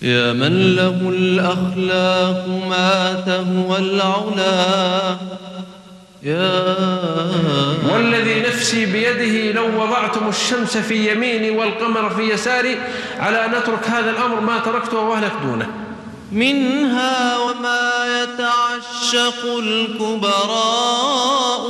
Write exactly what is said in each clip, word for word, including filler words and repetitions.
يا من له الأخلاق ما تهوى العلا، يا والذي نفسي بيده لو وضعتم الشمس في يميني والقمر في يساري على أن أترك هذا الأمر ما تركته وأهلك دونه. منها وما يتعشق الكبراء،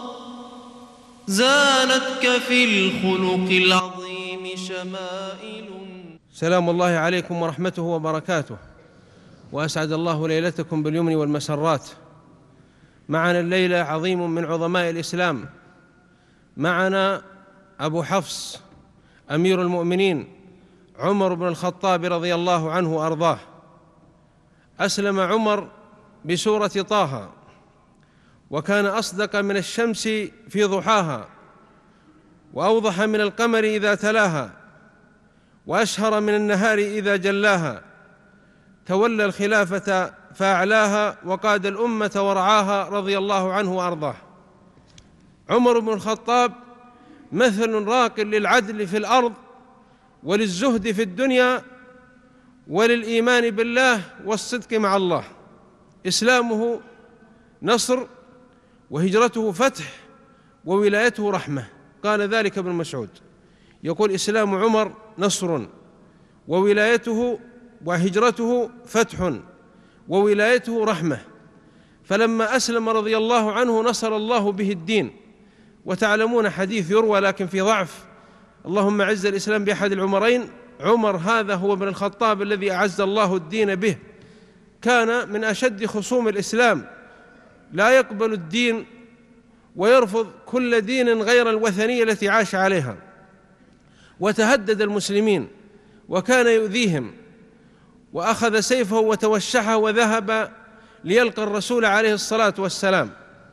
زانتك في الخلق العظيم شمائل. سلام الله عليكم ورحمته وبركاته، وأسعد الله ليلتكم باليمن والمسرات. معنا الليلة عظيم من عظماء الإسلام، معنا أبو حفص أمير المؤمنين عمر بن الخطاب رضي الله عنه وأرضاه. أسلم عمر بسورة طه، وكان أصدق من الشمس في ضحاها، وأوضح من القمر إذا تلاها، وأشهر من النهار إذا جلاها. تولى الخلافة فأعلاها، وقاد الأمة ورعاها رضي الله عنه وأرضاه. عمر بن الخطاب مثل راق للعدل في الأرض، وللزهد في الدنيا، وللإيمان بالله والصدق مع الله. إسلامه نصر، وهجرته فتح، وولايته رحمة. قال ذلك ابن مسعود، يقول: إسلام عمر نصر، وولايته وهجرته فتح، وولايته رحمة. فلما أسلم رضي الله عنه نصر الله به الدين. وتعلمون حديث يروى لكن في ضعف: اللهم أعز الإسلام بأحد العمرين. عمر هذا هو ابن الخطاب الذي أعز الله الدين به. كان من أشد خصوم الإسلام، لا يقبل الدين ويرفض كل دين غير الوثنية التي عاش عليها، وتهدد المسلمين وكان يؤذيهم، وأخذ سيفه وتوشحه وذهب ليلقى الرسول عليه الصلاة والسلام.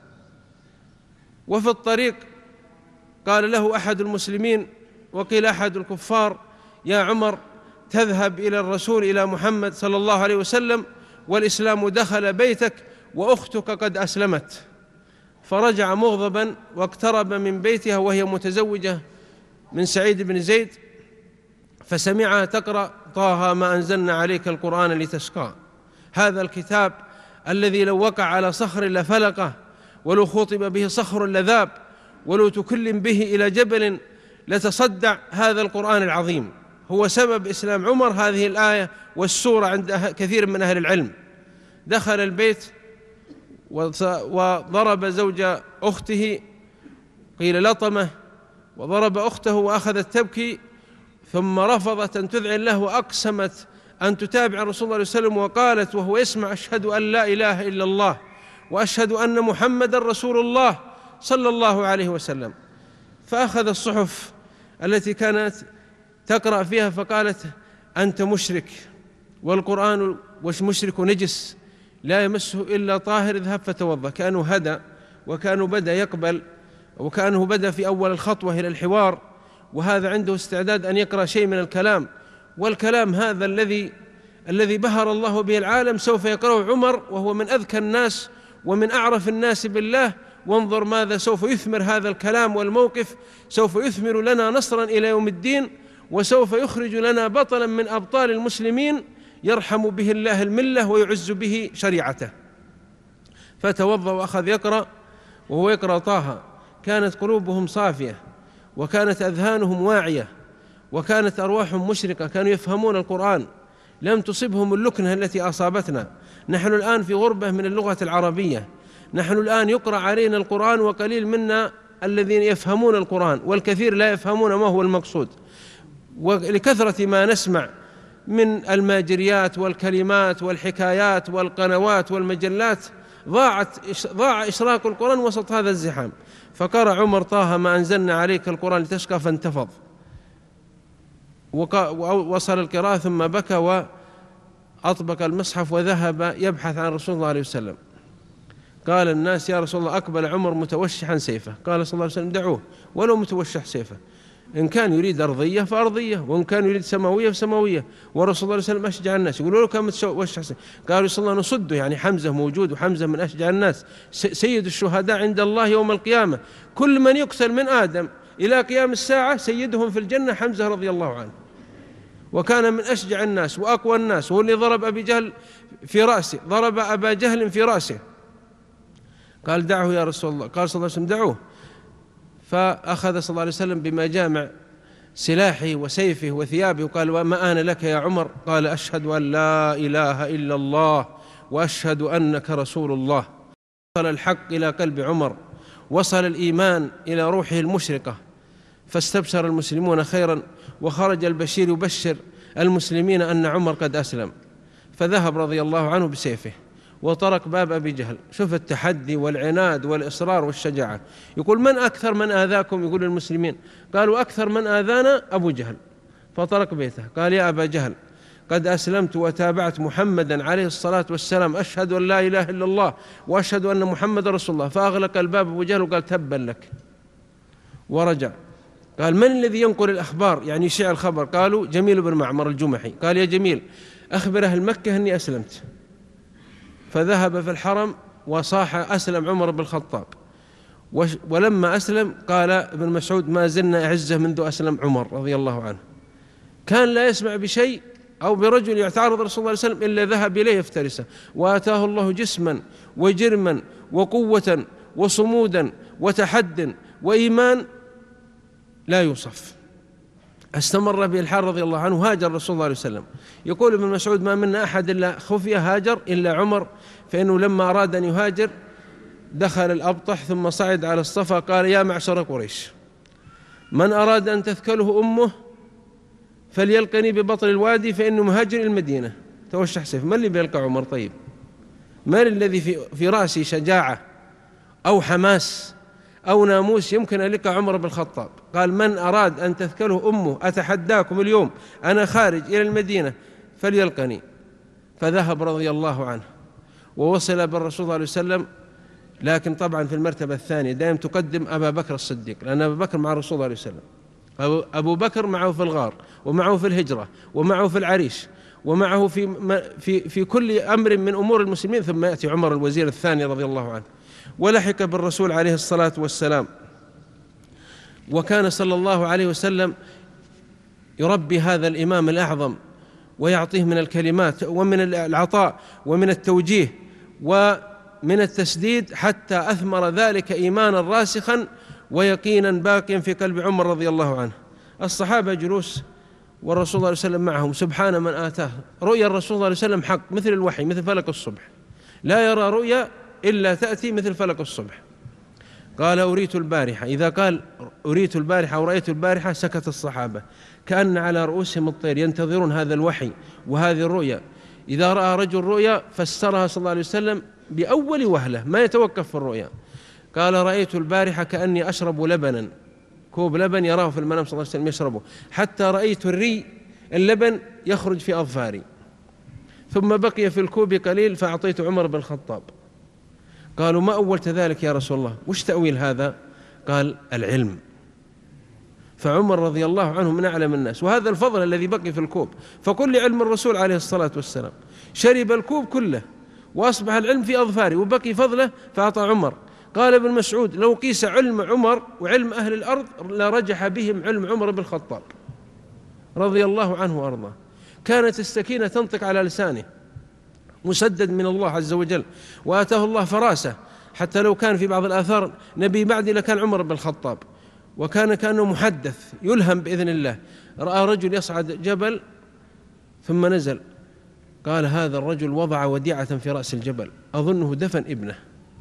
وفي الطريق قال له أحد المسلمين، وقيل أحد الكفار: يا عمر، تذهب إلى الرسول إلى محمد صلى الله عليه وسلم، والإسلام دخل بيتك وأختك قد أسلمت. فرجع مغضبا، واقترب من بيتها وهي متزوجة من سعيد بن زيد، فسمعها تقرأ: طه ما أنزلنا عليك القرآن لتشقى. هذا الكتاب الذي لو وقع على صخر لفلقه، ولو خطب به صخر لذاب، ولو تكلم به إلى جبل لتصدع. هذا القرآن العظيم هو سبب إسلام عمر. هذه الآية والسورة عند كثير من أهل العلم. دخل البيت وضرب زوج أخته، قيل لطمه، وضرب أخته وأخذت تبكي، ثم رفضت أن تذعن له، وأقسمت أن تتابع رسول الله صلى الله عليه وسلم، وقالت وهو يسمع: أشهد أن لا إله إلا الله، وأشهد أن محمد رسول الله صلى الله عليه وسلم. فأخذ الصحف التي كانت تقرأ فيها فقالت: أنت مشرك، والقرآن مشرك نجس لا يمسه إلا طاهر، اذهب فتوضأ. كأنه هدى، وكأنه بدأ يقبل، وكأنه بدأ في أول الخطوة إلى الحوار، وهذا عنده استعداد أن يقرأ شيء من الكلام. والكلام هذا الذي الذي بهر الله به العالم سوف يقرأه عمر، وهو من أذكى الناس ومن أعرف الناس بالله. وانظر ماذا سوف يثمر هذا الكلام والموقف. سوف يثمر لنا نصرا إلى يوم الدين، وسوف يخرج لنا بطلا من أبطال المسلمين يرحم به الله الملة ويعز به شريعته. فتوضأ وأخذ يقرأ، وهو يقرأ طه. كانت قلوبهم صافية، وكانت أذهانهم واعية، وكانت أرواحهم مشرقة، كانوا يفهمون القرآن، لم تصبهم اللكنة التي أصابتنا. نحن الآن في غربة من اللغة العربية، نحن الآن يقرأ علينا القرآن، وقليل منا الذين يفهمون القرآن، والكثير لا يفهمون ما هو المقصود. ولكثرة ما نسمع من الماجريات والكلمات والحكايات والقنوات والمجلات، ضاعت ضاع إشراق القرآن وسط هذا الزحام. فقرأ عمر: طه ما أنزلنا عليك القرآن لتشقى، فانتفض ووصل القراءة، ثم بكى وأطبق المصحف وذهب يبحث عن رسول الله عليه وسلم. قال الناس: يا رسول الله. أقبل عمر متوشحا سيفه. قال صلى الله عليه وسلم: دعوه ولو متوشح سيفه، إن كان يريد أرضية فأرضية، وإن كان يريد سماوية فسماوية. ورسول الله صلى الله عليه وسلم أشجع الناس. يقولوا له: كم متوشح سيفه؟ قالوا: صلى الله عليه وسلم نصده، يعني حمزة موجود، وحمزة من أشجع الناس، سيد الشهداء عند الله يوم القيامة. كل من يقتل من آدم إلى قيام الساعة سيدهم في الجنة حمزة رضي الله عنه. وكان من أشجع الناس وأقوى الناس، وهو اللي ضرب أبي جهل في رأسه، ضرب أبا جهل في رأسه. قال دعه يا رسول الله، قال صلى الله عليه وسلم دعوه، فأخذ صلى الله عليه وسلم بمجامع سلاحه وسيفه وثيابه وقال وما آن لك يا عمر؟ قال أشهد أن لا إله إلا الله وأشهد أنك رسول الله. وصل الحق إلى قلب عمر، وصل الإيمان إلى روحه المشرقة، فاستبشر المسلمون خيرا، وخرج البشير يبشر المسلمين أن عمر قد أسلم، فذهب رضي الله عنه بسيفه وطرق باب أبي جهل. شوف التحدي والعناد والإصرار والشجاعة. يقول من أكثر من آذاكم؟ يقول المسلمين. قالوا أكثر من آذانا أبو جهل، فطرق بيته. قال يا أبا جهل قد أسلمت وتابعت محمدا عليه الصلاة والسلام، أشهد أن لا إله إلا الله وأشهد أن محمد رسول الله. فأغلق الباب أبو جهل وقال تبا لك، ورجع. قال من الذي ينقل الأخبار يعني يشيع الخبر؟ قالوا جميل بن معمر الجمحي. قال يا جميل أخبر أهل مكة أني أسلمت. فذهب في الحرم وصاح أسلم عمر بن الخطاب. ولما أسلم قال ابن مسعود ما زلنا أعزه منذ أسلم عمر رضي الله عنه. كان لا يسمع بشيء أو برجل يعترض رسول الله صلى الله عليه وسلم إلا ذهب إليه يفترسه، وآتاه الله جسما وجرما وقوة وصمودا وتحد وإيمان لا يوصف. استمر به الحال رضي الله عنه، هاجر رسول الله عليه وسلم. يقول ابن مسعود ما منا أحد إلا خفي هاجر إلا عمر، فإنه لما أراد أن يهاجر دخل الأبطح ثم صعد على الصفا قال يا معشر قريش من أراد أن تثكله أمه فليلقني ببطن الوادي فإنه مهاجر المدينة. توشح سيف. ما اللي بيلقى عمر؟ طيب ما الذي في, في رأسي شجاعة أو حماس أو ناموس يمكن أن يلقى عمر بن الخطاب؟ قال من أراد أن تثكله أمه أتحداكم اليوم أنا خارج إلى المدينة فليلقني. فذهب رضي الله عنه ووصل بالرسول صلى الله عليه وسلم، لكن طبعا في المرتبة الثانية دائما تقدم أبا بكر الصديق، لأن أبا بكر مع الرسول صلى الله عليه وسلم. أبو بكر معه في الغار ومعه في الهجرة ومعه في العريش ومعه في, في, في كل أمر من أمور المسلمين، ثم يأتي عمر الوزير الثاني رضي الله عنه ولحق بالرسول عليه الصلاة والسلام. وكان صلى الله عليه وسلم يربي هذا الإمام الأعظم ويعطيه من الكلمات ومن العطاء ومن التوجيه ومن التسديد حتى أثمر ذلك إيمانا راسخا ويقينا باقيا في قلب عمر رضي الله عنه. الصحابة جلوس والرسول صلى الله عليه وسلم معهم، سبحان من آتاه رؤيا الرسول صلى الله عليه وسلم حق مثل الوحي مثل فلك الصبح، لا يرى رؤيا إلا تأتي مثل فلك الصبح. قال أريت البارحة، إذا قال أريت البارحة أو رأيت البارحة سكت الصحابة كأن على رؤوسهم الطير ينتظرون هذا الوحي وهذه الرؤيا. إذا رأى رجل رؤيا فسرها صلى الله عليه وسلم بأول وهلة ما يتوقف في الرؤيا. قال رأيت البارحة كأني أشرب لبنا، كوب لبن يراه في المنام صلى الله عليه وسلم يشربه، حتى رأيت الري اللبن يخرج في أظفاري، ثم بقي في الكوب قليل فأعطيت عمر بن الخطاب. قالوا ما أولت ذلك يا رسول الله؟ وش تأويل هذا؟ قال العلم. فعمر رضي الله عنه من أعلم الناس، وهذا الفضل الذي بقي في الكوب. فكل علم الرسول عليه الصلاة والسلام شرب الكوب كله وأصبح العلم في أظفاره وبقي فضله فأعطى عمر. قال ابن مسعود لو قيس علم عمر وعلم أهل الأرض لرجح بهم علم عمر بن الخطاب رضي الله عنه وأرضاه. كانت السكينة تنطق على لسانه مسدد من الله عز وجل، وآتاه الله فراسة، حتى لو كان في بعض الآثار نبي بعدي لكان عمر بن الخطاب. وكان كأنه محدث يلهم بإذن الله. رأى رجل يصعد جبل ثم نزل، قال هذا الرجل وضع وديعة في رأس الجبل أظنه دفن ابنه.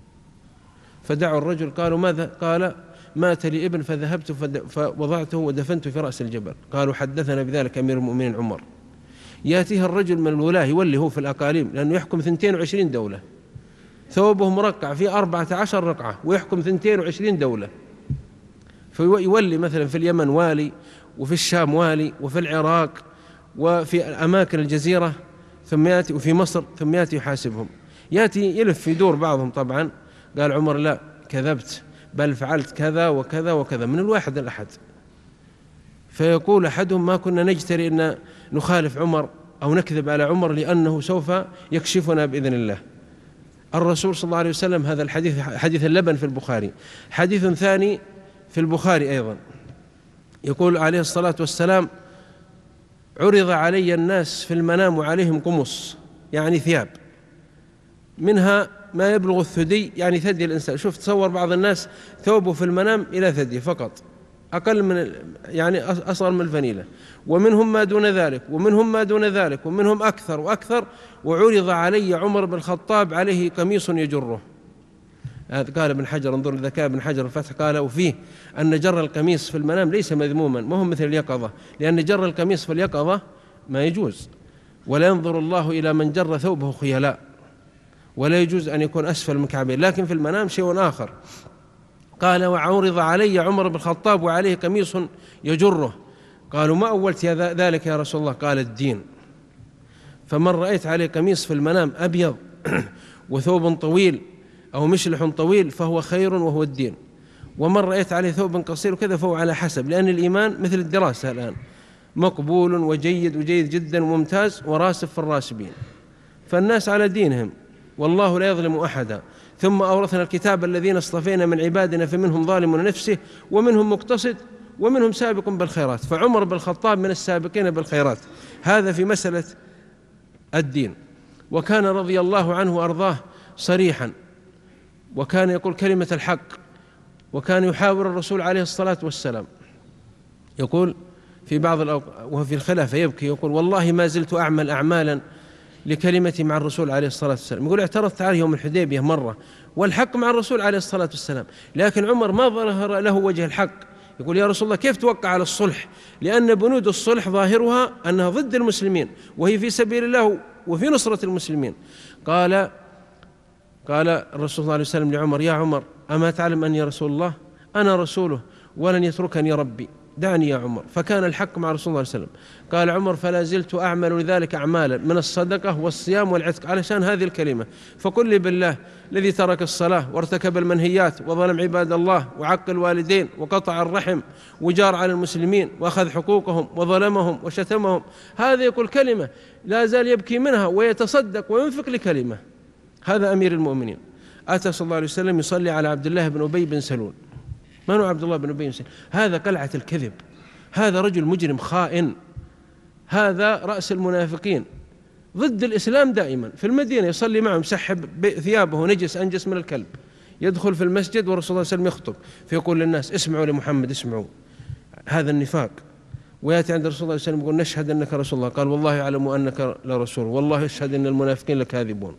فدعوا الرجل قالوا ماذا؟ قال مات لي ابن فذهبت فوضعته ودفنت في رأس الجبل. قالوا حدثنا بذلك أمير المؤمنين عمر. يأتيه الرجل من الولاة يولي هو في الأقاليم لأنه يحكم اثنتين وعشرين دولة، ثوبه مرقع في أربعة عشر رقعة ويحكم اثنتين وعشرين دولة، فيولي مثلا في اليمن والي وفي الشام والي وفي العراق وفي أماكن الجزيرة، ثم يأتي وفي مصر ثم يأتي يحاسبهم. يأتي يلف في دور بعضهم طبعا. قال عمر لا كذبت بل فعلت كذا وكذا وكذا من الواحد الأحد. فيقول أحدهم ما كنا نجتري أن نخالف عمر أو نكذب على عمر لأنه سوف يكشفنا بإذن الله. الرسول صلى الله عليه وسلم هذا الحديث حديث اللبن في البخاري. حديث ثاني في البخاري أيضا يقول عليه الصلاة والسلام عرض علي الناس في المنام وعليهم قمص يعني ثياب منها ما يبلغ الثدي يعني ثدي الإنسان. شوف تصور بعض الناس ثوبه في المنام إلى ثدي فقط، أقل من يعني أصغر من الفنيلة، ومنهم ما دون ذلك ومنهم ما دون ذلك ومنهم أكثر وأكثر. وعرض علي عمر بن الخطاب عليه قميص يجره. هذا قال ابن حجر، انظر الذكاء ابن حجر الفتح، قال وفيه أن جر القميص في المنام ليس مذموما، ما هو مثل اليقظة، لأن جر القميص في اليقظة ما يجوز، ولا ينظر الله إلى من جر ثوبه خيلاء، ولا يجوز أن يكون أسفل من كعبين، لكن في المنام شيء آخر. قال وعرض علي عمر بن الخطاب وعليه قميص يجره. قالوا ما أولت ذلك يا رسول الله؟ قال الدين. فمن رأيت عليه قميص في المنام أبيض وثوب طويل أو مشلح طويل فهو خير وهو الدين، ومن رأيت عليه ثوب قصير وكذا فهو على حسب، لأن الإيمان مثل الدراسة الآن مقبول وجيد وجيد جدا وممتاز وراسب في الراسبين، فالناس على دينهم والله لا يظلم أحدا. ثم أورثنا الكتاب الذين اصطفينا من عبادنا فمنهم ظالم لنفسه ومنهم مقتصد ومنهم سابق بالخيرات. فعمر بن الخطاب من السابقين بالخيرات، هذا في مسألة الدين. وكان رضي الله عنه وأرضاه صريحا، وكان يقول كلمة الحق، وكان يحاور الرسول عليه الصلاة والسلام. يقول في بعض الأوقات وهو في الخلافة يبكي يقول والله ما زلت أعمل أعمالا لكلمتي مع الرسول عليه الصلاة والسلام. يقول اعترضت عليه يوم الحديبية مرة والحق مع الرسول عليه الصلاة والسلام، لكن عمر ما ظهر له وجه الحق. يقول يا رسول الله كيف توقع على الصلح؟ لأن بنود الصلح ظاهرها أنها ضد المسلمين وهي في سبيل الله وفي نصرة المسلمين. قال قال الرسول صلى الله عليه وسلم لعمر يا عمر أما تعلم أني رسول الله؟ أنا رسوله ولن يتركني ربي، دعني يا عمر. فكان الحق مع رسول الله صلى الله عليه وسلم. قال عمر فلا زلت أعمل لذلك أعمالا من الصدقة والصيام والعتق علشان هذه الكلمة. فقل لي بالله الذي ترك الصلاة وارتكب المنهيات وظلم عباد الله وعق الوالدين وقطع الرحم وجار على المسلمين وأخذ حقوقهم وظلمهم وشتمهم، هذا يقول كلمة لا زال يبكي منها ويتصدق وينفق لكلمة. هذا أمير المؤمنين. أتى صلى الله عليه وسلم يصلي على عبد الله بن أبي بن سلول. من هو عبد الله بن أبي بن سلول؟ هذا قلعة الكذب، هذا رجل مجرم خائن، هذا رأس المنافقين ضد الإسلام دائما. في المدينة يصلي معهم سحب ثيابه نجس أنجس من الكلب، يدخل في المسجد ورسول الله صلى الله عليه وسلم يخطب فيقول للناس اسمعوا لمحمد اسمعوا، هذا النفاق. ويأتي عند رسول الله صلى الله عليه وسلم يقول نشهد أنك رسول الله، قال والله يعلم أنك لرسول، والله يشهد أن المنافقين لكاذبون.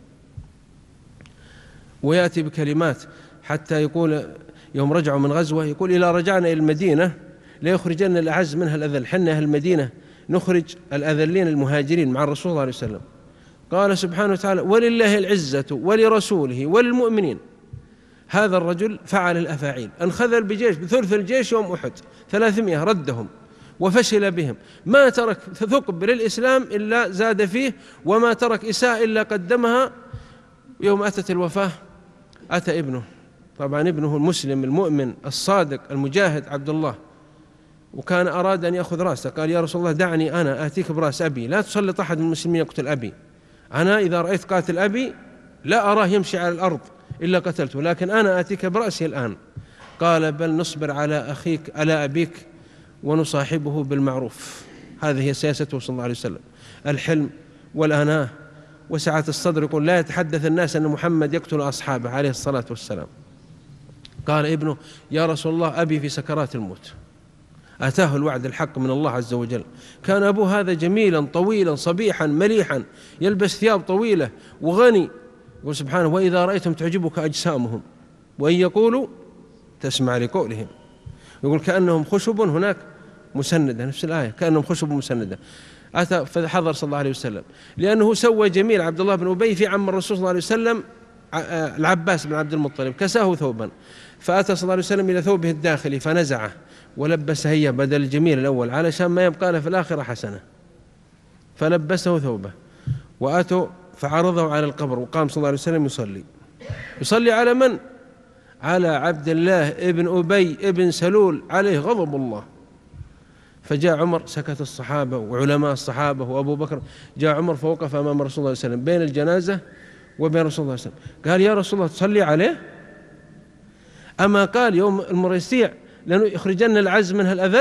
ويأتي بكلمات حتى يقول يوم رجعوا من غزوة يقول إلى رجعنا إلى المدينة ليخرجن الأعز منها الأذل، حنا أهل المدينة نخرج الأذلين المهاجرين مع الرسول صلى الله عليه وسلم. قال سبحانه وتعالى ولله العزة ولرسوله وللمؤمنين. هذا الرجل فعل الأفاعيل، انخذل بجيش بثلث الجيش يوم أحد ثلاثمائة ردهم وفشل بهم، ما ترك ثقب للإسلام إلا زاد فيه، وما ترك إساءة إلا قدمها. يوم أتت الوفاة أتى ابنه، طبعا ابنه المسلم المؤمن الصادق المجاهد عبد الله، وكان أراد أن يأخذ رأسه. قال يا رسول الله دعني أنا آتيك برأس أبي، لا تسلط أحد من المسلمين يقتل أبي، أنا إذا رأيت قاتل أبي لا أراه يمشي على الأرض إلا قتلته، لكن أنا آتيك برأسي الآن. قال بل نصبر على أخيك على أبيك ونصاحبه بالمعروف. هذه هي سياسته صلى الله عليه وسلم، الحلم والأناة وسعة الصدر. يقول لا يتحدث الناس أن محمد يقتل أصحابه عليه الصلاة والسلام. قال ابنه يا رسول الله أبي في سكرات الموت. أتاه الوعد الحق من الله عز وجل. كان أبوه هذا جميلا طويلا صبيحا مليحا يلبس ثياب طويلة وغني. يقول سبحانه وإذا رأيتم تعجبك أجسامهم وإن يقولوا تسمع لقولهم. يقول كأنهم خشب هناك مسندة، نفس الآية كأنهم خشب مسندة. أتى فحضر صلى الله عليه وسلم لأنه سوى جميل عبد الله بن أبي في عم الرسول صلى الله عليه وسلم العباس بن عبد المطلب، كساه ثوبا، فأتى صلى الله عليه وسلم إلى ثوبه الداخلي فنزعه ولبسه هي بدل الجميل الأول علشان ما يبقى له في الآخرة حسنة، فلبسه ثوبه. وأتوا فعرضه على القبر وقام صلى الله عليه وسلم يصلي. يصلي على من؟ على عبد الله ابن أبي ابن سلول عليه غضب الله. فجاء عمر، سكت الصحابة وعلماء الصحابة وأبو بكر، جاء عمر فوقف أمام رسول الله صلى الله عليه وسلم بين الجنازة وبين رسول الله صلى الله عليه وسلم. قال يا رسول الله تصلي عليه؟ أما قال يوم المريسيع لأنه يخرجن العز منها الأذل؟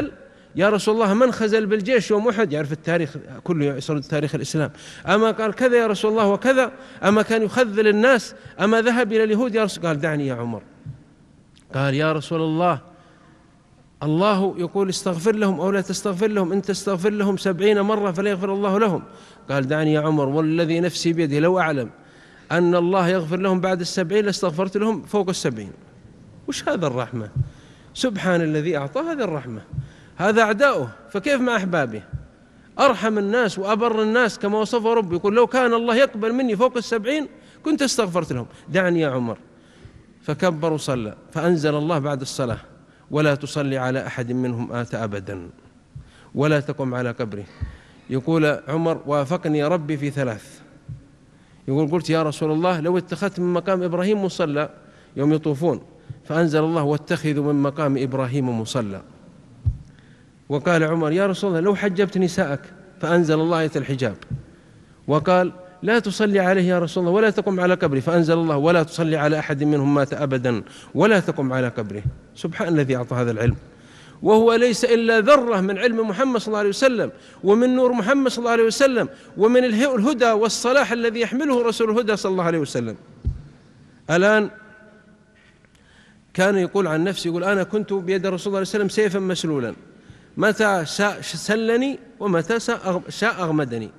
يا رسول الله من خزل بالجيش يوم أحد؟ يعرف التاريخ كله، يسرد تاريخ الإسلام. أما قال كذا يا رسول الله وكذا؟ أما كان يخذل الناس؟ أما ذهب إلى اليهود يا رسول؟ قال دعني يا عمر. قال يا رسول الله الله يقول استغفر لهم أو لا تستغفر لهم، إن تستغفر لهم سبعين مرة فلا يغفر الله لهم. قال دعني يا عمر والذي نفسي بيده لو أعلم أن الله يغفر لهم بعد السبعين لاستغفرت لهم فوق السبعين. وش هذا الرحمة؟ سبحان الذي أعطى هذه الرحمة. هذا أعداؤه، فكيف مع أحبابه؟ أرحم الناس وأبر الناس كما وصفه ربي، يقول لو كان الله يقبل مني فوق السبعين كنت استغفرت لهم. دعني يا عمر. فكبر وصلى، فأنزل الله بعد الصلاة ولا تصلي على أحد منهم مات أبدا ولا تقم على قبره. يقول عمر وافقني يا ربي في ثلاث. يقول قلت يا رسول الله لو اتخذت من مقام إبراهيم مصلى يوم يطوفون، فأنزل الله واتخذوا من مقام إبراهيم مصلى. وقال عمر يا رسول الله لو حجبت نساءك، فأنزل الله آية الحجاب. وقال لا تصلي عليه يا رسول الله ولا تقم على قبره، فأنزل الله ولا تصلي على أحد منهم مات أبدا ولا تقم على قبره. سبحان الذي أعطى هذا العلم، وهو ليس إلا ذرة من علم محمد صلى الله عليه وسلم ومن نور محمد صلى الله عليه وسلم ومن الهدى والصلاح الذي يحمله رسول الهدى صلى الله عليه وسلم. الآن كان يقول عن نفسه، يقول أنا كنت بيد الرسول صلى الله عليه وسلم سيفا مسلولا، متى سلني ومتى شاء أغمدني.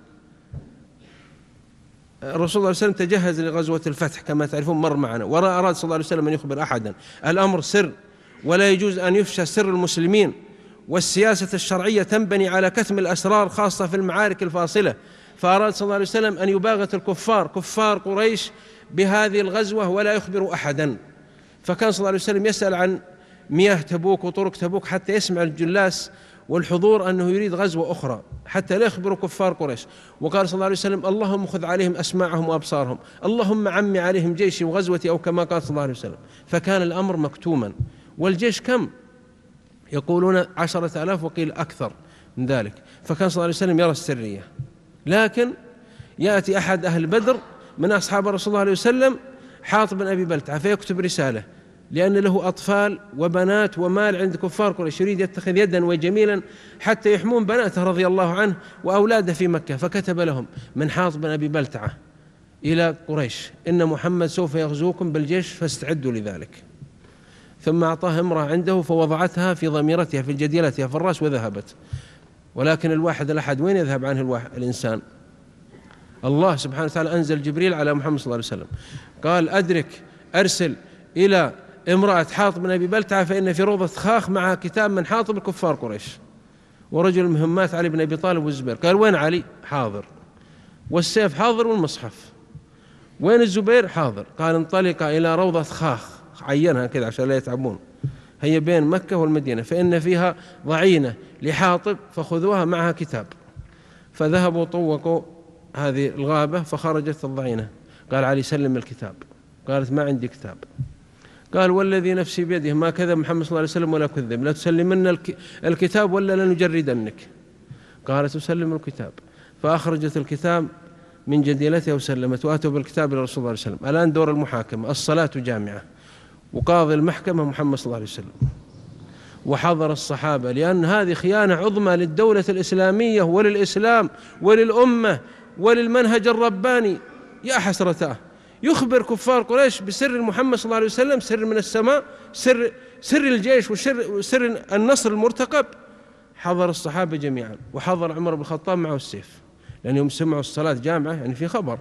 الرسول صلى الله عليه وسلم تجهز لغزوة الفتح كما تعرفون، مر معنا، وأراد صلى الله عليه وسلم أن يخبر أحدا. الأمر سر ولا يجوز أن يفشى سر المسلمين، والسياسة الشرعية تنبني على كتم الأسرار خاصة في المعارك الفاصلة. فأراد صلى الله عليه وسلم أن يباغت الكفار كفار قريش بهذه الغزوة ولا يخبر أحدا. فكان صلى الله عليه وسلم يسأل عن مياه تبوك وطرق تبوك حتى يسمع الجلاس والحضور أنه يريد غزوة أخرى حتى لا يخبروا كفار قريش. وقال صلى الله عليه وسلم اللهم خذ عليهم أسماعهم وأبصارهم، اللهم عمي عليهم جيشي وغزوتي، أو كما قال صلى الله عليه وسلم. فكان الأمر مكتوما. والجيش كم؟ يقولون عشرة آلاف وقيل أكثر من ذلك. فكان صلى الله عليه وسلم يرى السرية. لكن يأتي أحد أهل بدر من أصحاب رسول الله عليه وسلم، حاطب بن أبي بلتعة، فيكتب رسالة لأن له أطفال وبنات ومال عند كفار قريش، يريد يتخذ يدا وجميلا حتى يحمون بناته رضي الله عنه وأولاده في مكة. فكتب لهم من حاطب بن أبي بلتعة إلى قريش إن محمد سوف يغزوكم بالجيش فاستعدوا لذلك. ثم أعطاه امرأة عنده فوضعتها في ضميرتها في جديلتها في الرأس وذهبت. ولكن الواحد الأحد وين يذهب عنه الواحد الإنسان؟ الله سبحانه وتعالى أنزل جبريل على محمد صلى الله عليه وسلم قال أدرك أرسل إلى امرأة حاطب بن أبي بلتعة فإن في روضة خاخ معها كتاب من حاطب الكفار قريش. ورجل مهمات علي بن أبي طالب والزبير. قال وين علي؟ حاضر. والسيف حاضر والمصحف. وين الزبير؟ حاضر. قال انطلق إلى روضة خاخ، عينها كذا عشان لا يتعبون، هي بين مكة والمدينة، فإن فيها ضعينة لحاطب فخذوها معها كتاب. فذهبوا طوقوا هذه الغابة فخرجت الضعينة. قال علي سلم الكتاب. قالت ما عندي كتاب. قال والذي نفسي بيده ما كذب محمد صلى الله عليه وسلم ولا كذب، لا تسلمن الكتاب ولا لنجردنك. قالت أسلم الكتاب. فأخرجت الكتاب من جديلتها وسلمت، وأتوا بالكتاب إلى رسول الله صلى الله عليه وسلم. الآن دور المحاكمة، الصلاة جامعة، وقاضي المحكمة محمد صلى الله عليه وسلم، وحضر الصحابة، لأن هذه خيانة عظمى للدولة الإسلامية وللإسلام وللأمة وللمنهج الرباني. يا حسرته، يخبر كفار قريش بسر محمد صلى الله عليه وسلم، سر من السماء، سر سر الجيش وسر سر النصر المرتقب. حضر الصحابة جميعا، وحضر عمر بن الخطاب معه السيف، لأنهم سمعوا الصلاة جامعة يعني في خبر.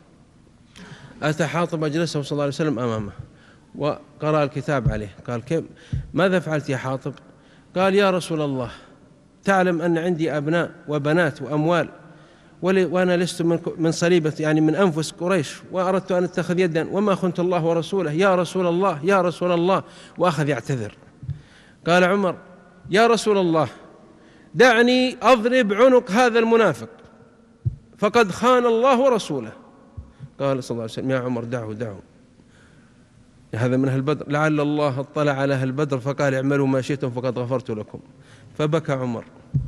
أتى حاطب أجلسه صلى الله عليه وسلم أمامه وقرأ الكتاب عليه. قال كيف ماذا فعلت يا حاطب؟ قال يا رسول الله تعلم أن عندي أبناء وبنات وأموال، وأنا لست من صليبة يعني من أنفس قريش، وأردت أن أتخذ يدا وما خنت الله ورسوله، يا رسول الله يا رسول الله، وأخذ يعتذر. قال عمر يا رسول الله دعني أضرب عنق هذا المنافق فقد خان الله ورسوله. قال صلى الله عليه وسلم يا عمر دعه دعه، هذا من أهل بدر، لعل الله اطلع على أهل بدر فقال اعملوا ما شئتم فقد غفرت لكم. فبكى عمر،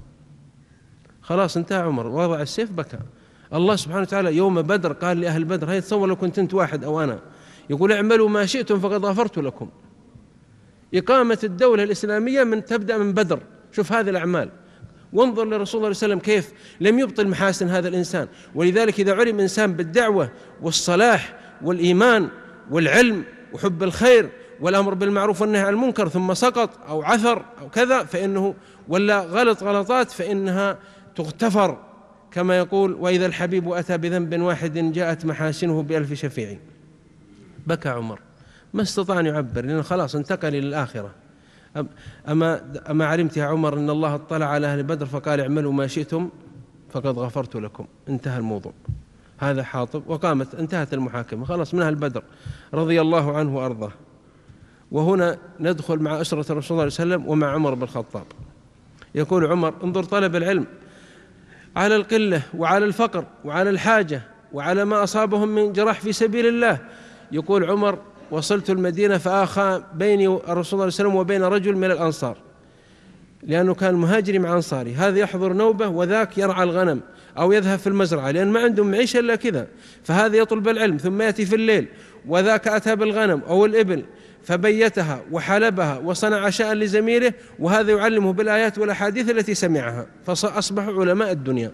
خلاص انتهى عمر، وضع السيف بكى. الله سبحانه وتعالى يوم بدر قال لأهل بدر، هي تصور لو كنت انت واحد أو أنا، يقول اعملوا ما شئتم فقد غفرت لكم. إقامة الدولة الإسلامية من تبدأ من بدر، شوف هذه الأعمال، وانظر لرسول الله صلى الله عليه وسلم كيف لم يبطل محاسن هذا الإنسان. ولذلك إذا علم إنسان بالدعوة والصلاح والإيمان والعلم وحب الخير والأمر بالمعروف والنهي عن المنكر ثم سقط أو عثر أو كذا، فإنه ولا غلط غلطات فإنها تغتفر، كما يقول: وإذا الحبيب أتى بذنب واحد جاءت محاسنه بألف شفيع. بكى عمر، ما استطاع أن يعبر، لأنه خلاص انتقل إلى الآخرة. أما أما علمت يا عمر أن الله اطلع على أهل بدر فقال: اعملوا ما شئتم فقد غفرت لكم. انتهى الموضوع. هذا حاطب، وقامت انتهت المحاكمة، خلاص من أهل بدر رضي الله عنه وأرضاه. وهنا ندخل مع أسرة الرسول صلى الله عليه وسلم ومع عمر بن الخطاب. يقول عمر: انظر طلب العلم على القلة وعلى الفقر وعلى الحاجة وعلى ما أصابهم من جراح في سبيل الله. يقول عمر: وصلت المدينة فآخى بيني الرسول صلى الله عليه وسلم وبين رجل من الأنصار، لأنه كان مهاجري مع أنصاري، هذا يحضر نوبة وذاك يرعى الغنم أو يذهب في المزرعة، لأن ما عندهم معيشة إلا كذا. فهذا يطلب العلم ثم يأتي في الليل، وذاك أتى بالغنم أو الإبل فبيتها وحلبها وصنع عشاء لزميله، وهذا يعلمه بالآيات والأحاديث التي سمعها، فأصبحوا علماء الدنيا.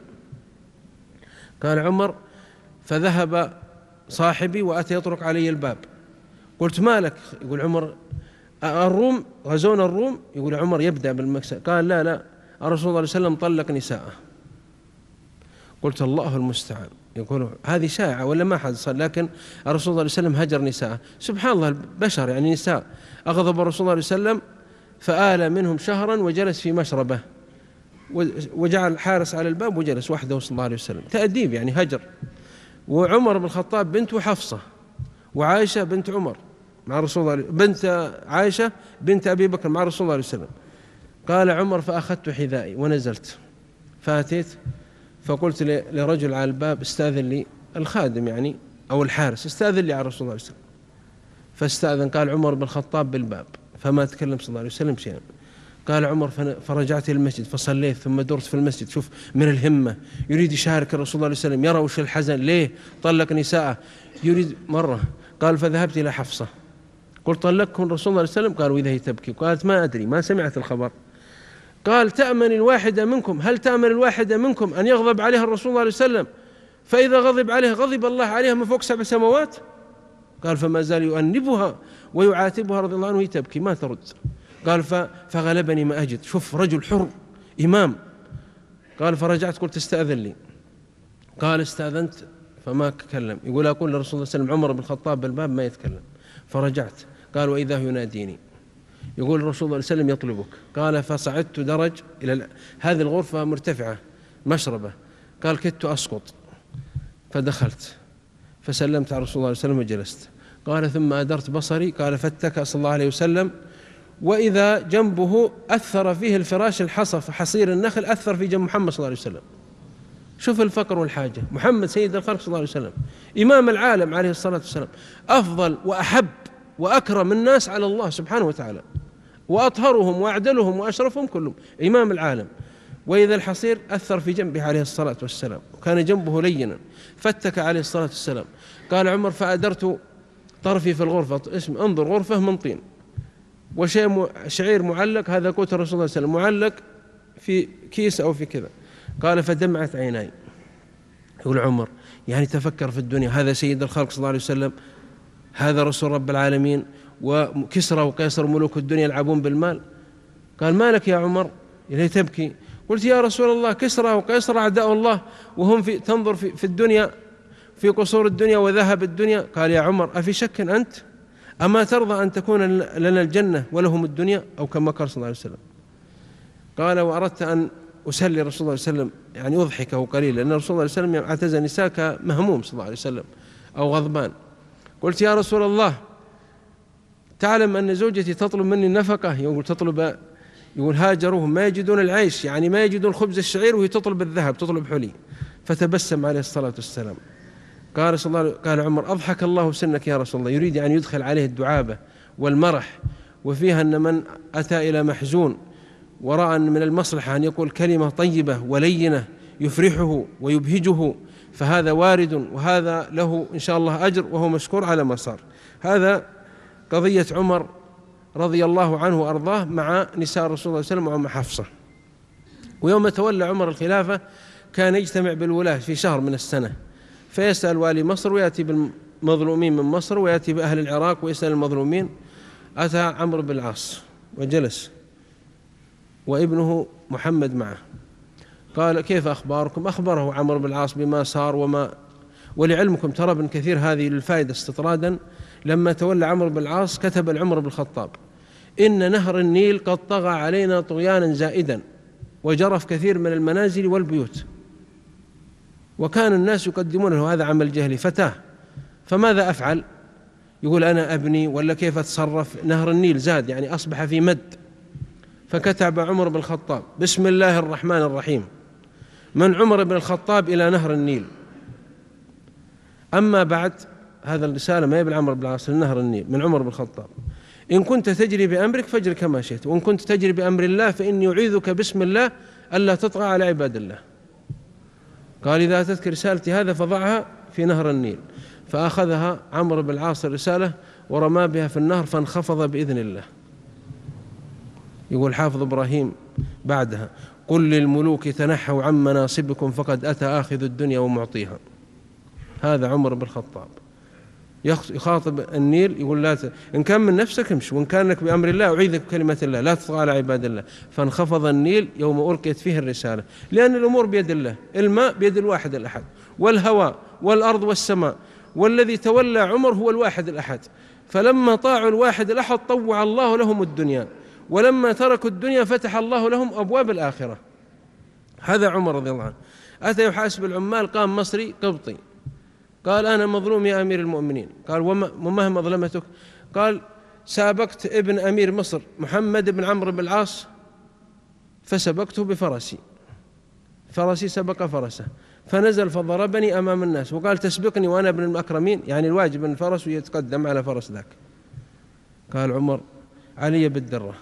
قال عمر: فذهب صاحبي وأتى يطرق علي الباب. قلت: ما لك؟ يقول عمر: الروم غزونا الروم. يقول عمر: يبدأ بالمكسب. قال: لا لا، الرسول صلى الله عليه وسلم طلق نساءه. قلت: الله المستعان. يقول هذه شائعة ولا ما حد صار، لكن الرسول صلى الله عليه وسلم هجر نساءه. سبحان الله، البشر يعني نساء. أغضب الرسول صلى الله عليه وسلم فآل منهم شهرا وجلس في مشربه، وجعل حارس على الباب وجلس وحده صلى الله عليه وسلم. تأديب يعني، هجر. وعمر بن الخطاب بنته حفصة، وعائشة بنت عمر مع رسول الله، بنت عائشة بنت أبي بكر مع رسول الله عليه وسلم. قال عمر: فأخذت حذائي ونزلت، فأتيت فقلت لرجل على الباب: استأذن لي، الخادم يعني أو الحارس، استأذن لي على رسول الله عليه وسلم. فاستأذن. قال عمر بن الخطاب بالباب، فما تكلم صلى الله عليه وسلم شيئا. قال عمر: فرجعت إلى المسجد فصليت ثم درت في المسجد. شوف من الهمة، يريد يشارك الرسول صلى الله عليه وسلم، يرى وش الحزن، ليه طلق نساءه، يريد مرة. قال: فذهبت إلى حفصة قلت: طلقكم الرسول صلى الله عليه وسلم؟ قال: وإذا هي تبكي. قالت: ما أدري، ما سمعت الخبر. قال: تأمن الواحدة منكم هل تأمن الواحدة منكم أن يغضب عليها الرسول صلى الله عليه وسلم، فإذا غضب عليها غضب الله عليها من فوق سبع سماوات؟ قال: فما زال يؤنبها ويعاتبها رضي الله عنه وهي تبكي ما ترد. قال: فغلبني ما أجد. شوف رجل حر إمام. قال: فرجعت قلت: استأذن لي. قال: استأذنت فما تكلم. يقول: أقول لرسول الله صلى الله عليه وسلم عمر بن الخطاب بالباب ما يتكلم. فرجعت. قال: وإذا يناديني. يقول الرسول صلى الله عليه وسلم: يطلبك. قال: فصعدت درج إلى هذه الغرفة مرتفعة مشربة. قال: كدت أسقط فدخلت فسلمت على رسول الله صلى الله عليه وسلم وجلست. قال: ثم أدرت بصري. قال: فاتكأ صلى الله عليه وسلم، وإذا جنبه أثر فيه الفراش الحصى حصير النخل، أثر في جنب محمد صلى الله عليه وسلم. شوف الفقر والحاجة. محمد سيد الخلق صلى الله عليه وسلم، إمام العالم عليه الصلاة والسلام، أفضل وأحب وأكرم الناس على الله سبحانه وتعالى، وأطهرهم وأعدلهم وأشرفهم كلهم، إمام العالم. وإذا الحصير أثر في جنبه عليه الصلاة والسلام، وكان جنبه لينا، فاتك عليه الصلاة والسلام. قال عمر: فأدرت طرفي في الغرفة، اسم انظر غرفة من طين وشيء شعير معلق، هذا قوت الرسول صلى الله عليه وسلم، معلق في كيس أو في كذا. قال: فدمعت عيناي. يقول عمر يعني تفكر في الدنيا، هذا سيد الخلق صلى الله عليه وسلم، هذا رسول رب العالمين، وكسرى وقيصر ملوك الدنيا يلعبون بالمال. قال: ما لك يا عمر ليه تبكي؟ قلت: يا رسول الله، كسرى وقيصر أعداء الله، وهم في تنظر في, في الدنيا، في قصور الدنيا وذهب الدنيا. قال: يا عمر أفي شك أنت؟ أما ترضى أن تكون لنا الجنة ولهم الدنيا؟ أو كما قال صلى الله عليه وسلم. قال: وأردت أن أسلي رسول الله صلى الله عليه وسلم، يعني أضحكه قليلا، لأن رسول الله صلى الله عليه وسلم اعتزل نساء مهموم صلى الله عليه وسلم أو غضبان. قلت: يا رسول الله، تعلم أن زوجتي تطلب مني النفقة. يقول تطلب، يقول هاجروهم ما يجدون العيش، يعني ما يجدون خبز الشعير، وهي تطلب الذهب، تطلب حلي. فتبسم عليه الصلاة والسلام. قال صلى الله عليه قال عمر: أضحك الله سنك يا رسول الله. يريد أن يدخل عليه الدعابة والمرح، وفيها أن من أتى إلى محزون ورأى من المصلحة أن يقول كلمة طيبة ولينة يفرحه ويبهجه، فهذا وارد، وهذا له إن شاء الله أجر، وهو مشكور على ما صار. هذا قضية عمر رضي الله عنه وأرضاه مع نساء رسول الله صلى الله عليه وسلم ومع حفصة. ويوم تولى عمر الخلافة كان يجتمع بالولاة في شهر من السنة، فيسأل والي مصر ويأتي بالمظلومين من مصر ويأتي بأهل العراق ويسأل المظلومين. أتى عمرو بن العاص وجلس وابنه محمد معه، قال كيف أخباركم؟ أخبره عمرو بن العاص بما صار وما. ولعلمكم ترى ابن كثير هذه للفائدة استطرادا، لما تولى عمرو بن العاص كتب العمر بن الخطاب: إن نهر النيل قد طغى علينا طغيانا زائدا وجرف كثير من المنازل والبيوت، وكان الناس يقدمون له هذا عمل جهلي فتاه، فماذا أفعل؟ يقول أنا أبني ولا كيف أتصرف؟ نهر النيل زاد، يعني أصبح في مد. فكتب عمر بن الخطاب: بسم الله الرحمن الرحيم، من عمر بن الخطاب إلى نهر النيل. أما بعد، هذا الرسالة ما يبلع عمرو بن العاص لنهر النيل من عمر بن الخطاب: إن كنت تجري بأمرك فاجر كما شئت، وإن كنت تجري بأمر الله فإني أعيذك بسم الله ألا تطغى على عباد الله. قال: إذا أتتك رسالتي هذا فضعها في نهر النيل. فأخذها عمرو بن العاص الرسالة ورمى بها في النهر فانخفض بإذن الله. يقول حافظ إبراهيم بعدها: قل للملوك تنحوا عن مناصبكم فقد أتى آخذ الدنيا ومعطيها. هذا عمر بن الخطاب يخاطب النيل، يقول: لا ت... إن كان من نفسك امشي، وإن كان لك بأمر الله أعيذك بكلمة الله لا تطغى على عباد الله. فانخفض النيل يوم ألقيت فيه الرسالة، لأن الأمور بيد الله، الماء بيد الواحد الأحد، والهواء والأرض والسماء، والذي تولى عمر هو الواحد الأحد. فلما طاعوا الواحد الأحد طوع الله لهم الدنيا، ولما تركوا الدنيا فتح الله لهم أبواب الآخرة. هذا عمر رضي الله عنه. أتى يحاسب العمال، قام مصري قبطي، قال: أنا مظلوم يا أمير المؤمنين. قال: وما مظلمتك؟ قال: سابقت ابن أمير مصر محمد بن عمرو بن العاص فسبقته بفرسي، فرسي سبق فرسه فنزل فضربني أمام الناس، وقال: تسبقني وأنا ابن المكرمين، يعني الواجب أن الفرس يتقدم على فرس ذاك. قال عمر: علي بالدرة.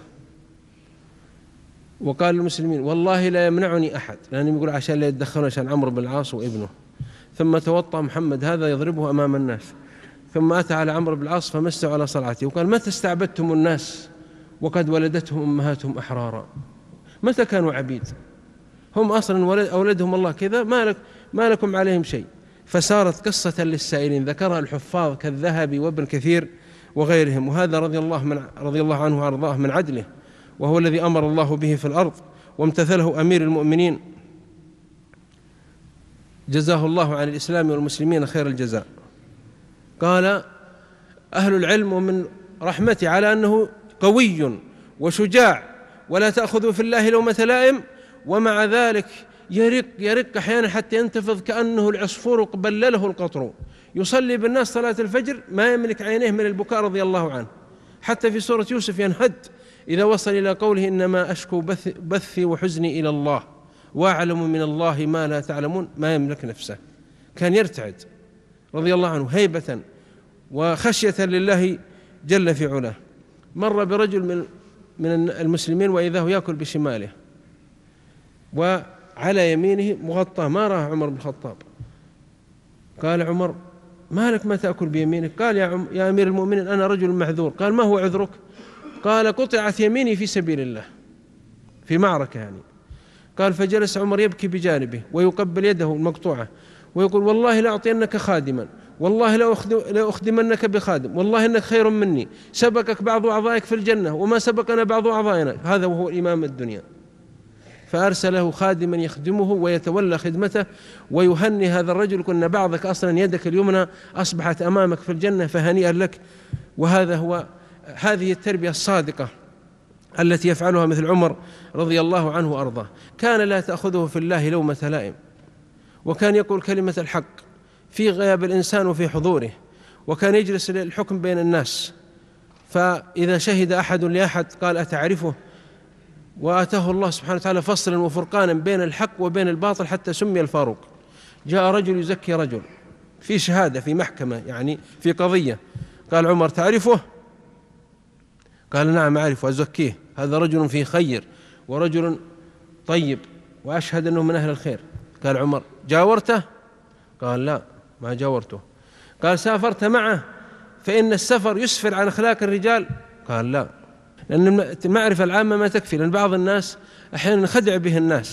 وقال للمسلمين: والله لا يمنعني أحد، لأنه يقول عشان لا يتدخلون، عشان عمرو بن العاص وابنه. ثم توطأ محمد هذا يضربه أمام الناس، ثم أتى على عمرو بن العاص فمسه على صلعته وقال: متى استعبدتم الناس وقد ولدتهم أمهاتهم أحرارا؟ متى كانوا عبيد؟ هم أصلا ولد أولدهم الله كذا، ما, لك ما لكم عليهم شيء. فصارت قصة للسائلين ذكرها الحفاظ كالذهبي وابن كثير وغيرهم. وهذا رضي الله, من رضي الله عنه وأرضاه من عدله، وهو الذي أمر الله به في الأرض وامتثله أمير المؤمنين جزاه الله عن الإسلام والمسلمين خير الجزاء. قال أهل العلم: ومن رحمته على أنه قوي وشجاع ولا تأخذوا في الله لومة لائم، ومع ذلك يرق يرق أحيانا حتى ينتفض كأنه العصفور قبلله القطر، يصلي بالناس صلاة الفجر ما يملك عينيه من البكاء رضي الله عنه، حتى في سورة يوسف ينهد إذا وصل إلى قوله: إنما أشكو بثي وحزني إلى الله وأعلم من الله ما لا تعلمون، ما يملك نفسه. كان يرتعد رضي الله عنه هيبة وخشية لله جل في علاه. مر برجل من من المسلمين وإذا هو يأكل بشماله وعلى يمينه مغطى، ما راه عمر بن الخطاب. قال عمر: ما لك ما تأكل بيمينك؟ قال: يا, عم يا أمير المؤمنين أنا رجل معذور. قال: ما هو عذرك؟ قال: قطعت يميني في سبيل الله في معركة يعني. قال: فجلس عمر يبكي بجانبه ويقبل يده المقطوعة ويقول: والله لا أعطينك خادما، والله لا أخدمنك بخادم، والله إنك خير مني، سبقك بعض أعضائك في الجنة وما سبقنا بعض أعضائنا. هذا وهو إمام الدنيا. فأرسله خادما يخدمه ويتولى خدمته ويهني هذا الرجل: كنا بعضك أصلا يدك اليمنى أصبحت أمامك في الجنة فهنيئا لك. وهذا هو هذه التربية الصادقة التي يفعلها مثل عمر رضي الله عنه وأرضاه. كان لا تأخذه في الله لومة لائم، وكان يقول كلمة الحق في غياب الإنسان وفي حضوره، وكان يجلس للحكم بين الناس، فإذا شهد أحد لأحد قال: أتعرفه؟ وآتاه الله سبحانه وتعالى فصلا وفرقانا بين الحق وبين الباطل حتى سمي الفاروق. جاء رجل يزكي رجل في شهادة في محكمة، يعني في قضية، قال عمر: تعرفه؟ قال: نعم أعرفه أزكيه، هذا رجل فيه خير ورجل طيب وأشهد أنه من أهل الخير. قال عمر: جاورته؟ قال: لا ما جاورته. قال: سافرت معه فإن السفر يسفر عن أخلاق الرجال؟ قال: لا، لأن المعرفة العامة ما تكفي، لأن بعض الناس أحيانا خدع به الناس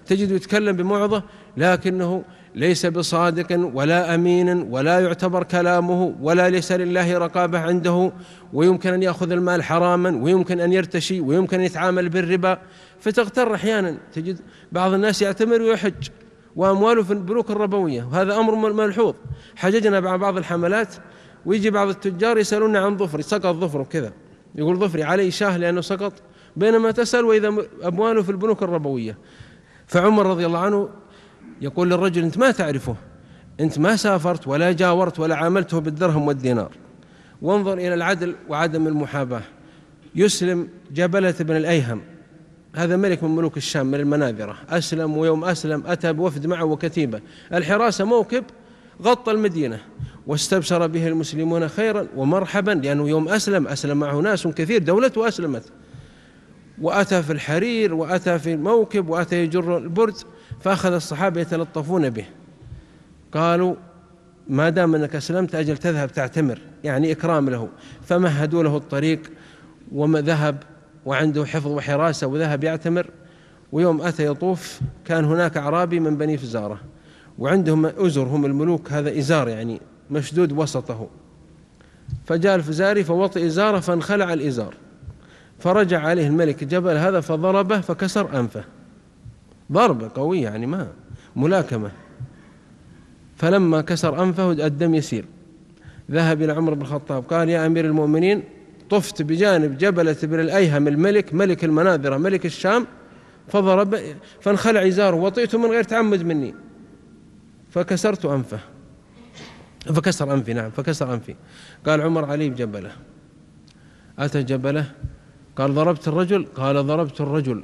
تجد يتكلم بموعظة لكنه ليس بصادق ولا أمين ولا يعتبر كلامه ولا ليس لله رقابة عنده، ويمكن أن يأخذ المال حراما ويمكن أن يرتشي ويمكن أن يتعامل بالربا، فتغتر أحيانا. تجد بعض الناس يعتمر ويحج وأمواله في البنوك الربوية، وهذا أمر ملحوظ. حججنا مع بعض الحملات ويجي بعض التجار يسألون عن ظفري، سقط ظفره كذا، يقول ظفري علي شاه لأنه سقط، بينما تسأل وإذا أمواله في البنوك الربوية. فعمر رضي الله عنه يقول للرجل: أنت ما تعرفه، أنت ما سافرت ولا جاورت ولا عاملته بالدرهم والدينار، وانظر إلى العدل وعدم المحاباة. يسلم جبلة بن الأيهم، هذا ملك من ملوك الشام من المناذرة، أسلم، ويوم أسلم أتى بوفد معه وكتيبة، الحراسة موكب غطى المدينة، واستبشر به المسلمون خيرا ومرحبا، لأنه يوم أسلم أسلم معه ناس كثير، دولته أسلمت، وأتى في الحرير وأتى في الموكب وأتى يجر البرد. فأخذ الصحابة يتلطفون به، قالوا: ما دام أنك أسلمت أجل تذهب تعتمر، يعني إكرام له. فمهدوا له الطريق وذهب، وعنده حفظ وحراسة، وذهب يعتمر. ويوم أتى يطوف كان هناك أعرابي من بني فزارة، وعندهم أزر، هم الملوك، هذا إزار يعني مشدود وسطه، فجاء الفزاري فوطئ إزاره فانخلع الإزار، فرجع عليه الملك جبل هذا فضربه فكسر أنفه، ضربة قوية يعني ما ملاكمة. فلما كسر أنفه الدم يسيل، ذهب إلى عمر بن الخطاب قال: يا أمير المؤمنين، طفت بجانب جبلة بن الأيهم الملك، ملك المناذرة ملك الشام، فضرب فانخلع إزاره، وطئته من غير تعمد مني فكسرت أنفه، فكسر أنفي نعم فكسر أنفي. قال عمر: علي بجبله. أتى جبله قال: ضربت الرجل؟ قال: ضربت الرجل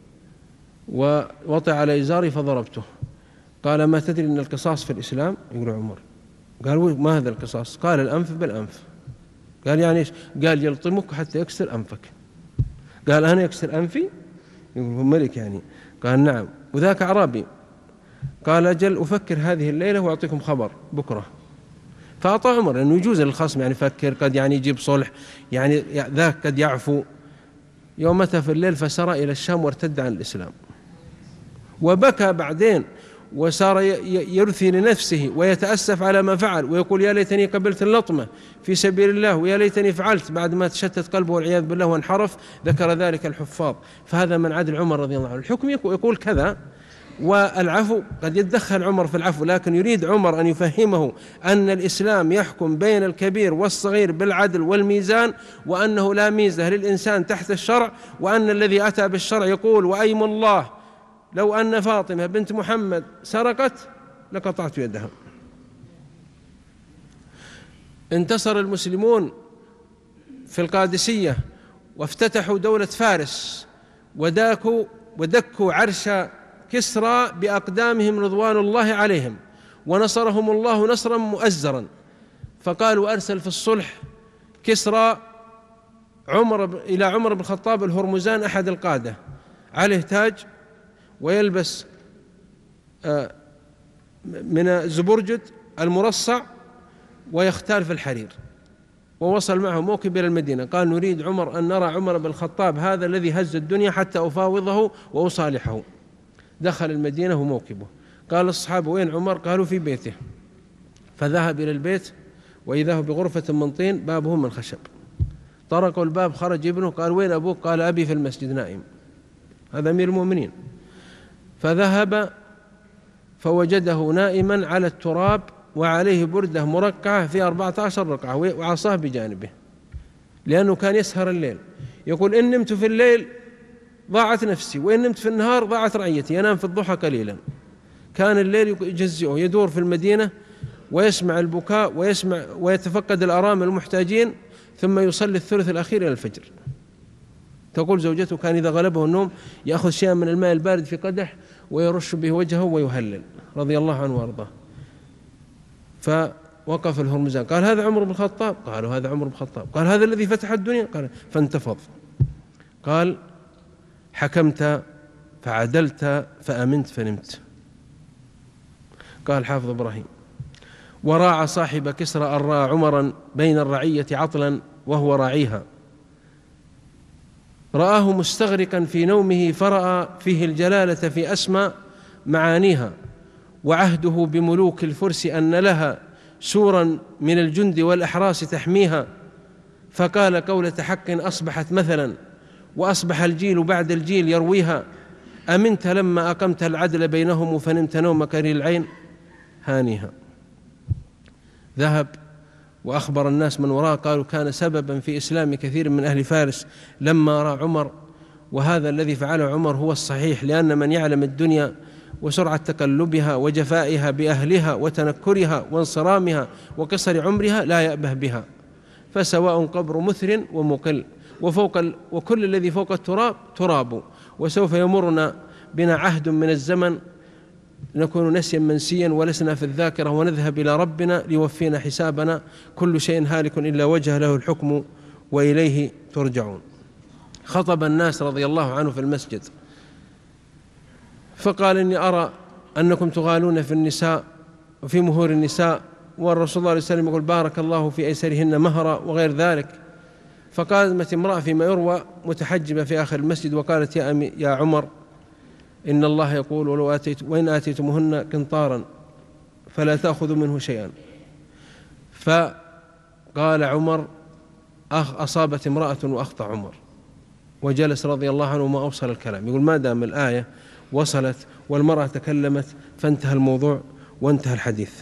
ووطئ على إزاري فضربته. قال: ما تدري أن القصاص في الإسلام؟ يقول عمر. قال: ما هذا القصاص؟ قال: الأنف بالأنف. قال: يعني إيش؟ قال: يلطمك حتى يكسر أنفك. قال: أنا يكسر أنفي؟ يقول هو ملك يعني. قال: نعم. وذاك أعرابي. قال: أجل أفكر هذه الليلة وأعطيكم خبر بكرة. فأعطى عمر، لأنه يجوز للخصم يعني يفكر، قد يعني يجيب صلح، يعني ذاك قد يعفو. يوم متى في الليل فسرى إلى الشام وارتد عن الإسلام، وبكى بعدين، وصار يرثي لنفسه ويتأسف على ما فعل، ويقول: يا ليتني قبلت اللطمة في سبيل الله، ويا ليتني فعلت، بعد ما تشتت قلبه والعياذ بالله وانحرف. ذكر ذلك الحفاظ. فهذا من عدل عمر رضي الله عنه. الحكم يقول كذا، والعفو قد يتدخل عمر في العفو، لكن يريد عمر أن يفهمه أن الإسلام يحكم بين الكبير والصغير بالعدل والميزان، وأنه لا ميزة للإنسان تحت الشرع، وأن الذي أتى بالشرع يقول: وأيم الله لو أن فاطمة بنت محمد سرقت لقطعت يدها. انتصر المسلمون في القادسية وافتتحوا دولة فارس، وداكوا ودكوا عرش كسرى بأقدامهم رضوان الله عليهم، ونصرهم الله نصرا مؤزرا. فقالوا: أرسل في الصلح كسرى عمر إلى عمر بن الخطاب الهرمزان أحد القادة، عليه تاج ويلبس من الزبرجد المرصع ويختال في الحرير، ووصل معه موكب إلى المدينة. قال: نريد عمر أن نرى عمر بن الخطاب هذا الذي هز الدنيا حتى أفاوضه وأصالحه. دخل المدينة وموكبه. قال الصحابة: وين عمر؟ قالوا: في بيته. فذهب إلى البيت وإذا هو بغرفة من طين بابه من خشب. طرقوا الباب، خرج ابنه. قال: وين أبوك؟ قال: أبي في المسجد نائم. هذا أمير المؤمنين. فذهب فوجده نائما على التراب، وعليه بردة مرقعة في أربعة عشر رقعة، وعصاه بجانبه، لأنه كان يسهر الليل. يقول: إن نمت في الليل ضاعت نفسي، وإن نمت في النهار ضاعت رعيتي. ينام في الضحى قليلا. كان الليل يجزئه، يدور في المدينة ويسمع البكاء ويسمع ويتفقد الأرامل المحتاجين، ثم يصلي الثلث الأخير إلى الفجر. تقول زوجته: كان إذا غلبه النوم يأخذ شيئا من الماء البارد في قدح ويرش به وجهه ويهلل، رضي الله عنه وارضاه. فوقف الهرمزان قال: هذا عمر بن الخطاب؟ قالوا: هذا عمر بن الخطاب. قال: هذا الذي فتح الدنيا؟ قال. فانتفض. قال: حكمت فعدلت فأمنت فنمت. قال حافظ إبراهيم: وراعى صاحب كسرى أن رأى عمرا بين الرعية عطلا وهو راعيها، رآه مستغرقا في نومه فرأى فيه الجلالة في أسمى، معانيها، وعهده بملوك الفرس أن لها سورا من الجند والأحراس تحميها، فقال قولة حق أصبحت مثلا وأصبح الجيل بعد الجيل يرويها، أمنت لما أقمت العدل بينهم فنمت نوم كري العين هانيها. ذهب وأخبر الناس من وراء، قالوا كان سببا في إسلام كثير من أهل فارس لما رأى عمر، وهذا الذي فعله عمر هو الصحيح، لأن من يعلم الدنيا وسرعة تقلبها وجفائها بأهلها وتنكرها وانصرامها وقصر عمرها لا يأبه بها، فسواء قبر مثر ومقل وفوق ال... وكل الذي فوق التراب تراب، وسوف يمرنا بنا عهد من الزمن نكون نسيا منسيا ولسنا في الذاكرة، ونذهب إلى ربنا ليوفينا حسابنا، كل شيء هالك إلا وجه له الحكم وإليه ترجعون. خطب الناس رضي الله عنه في المسجد فقال إني أرى أنكم تغالون في النساء وفي مهور النساء، والرسول صلى الله عليه وسلم يقول بارك الله في أيسرهن مهرا وغير ذلك. فقامت امرأة فيما يروى متحجبة في آخر المسجد وقالت يا, أمي يا عمر إن الله يقول ولو آتيت وإن آتيتموهن قنطارا فلا تأخذوا منه شيئا. فقال عمر أصابت امرأة وأخطأ عمر، وجلس رضي الله عنه وما أوصل الكلام، يقول ما دام الآية وصلت والمرأة تكلمت فانتهى الموضوع وانتهى الحديث.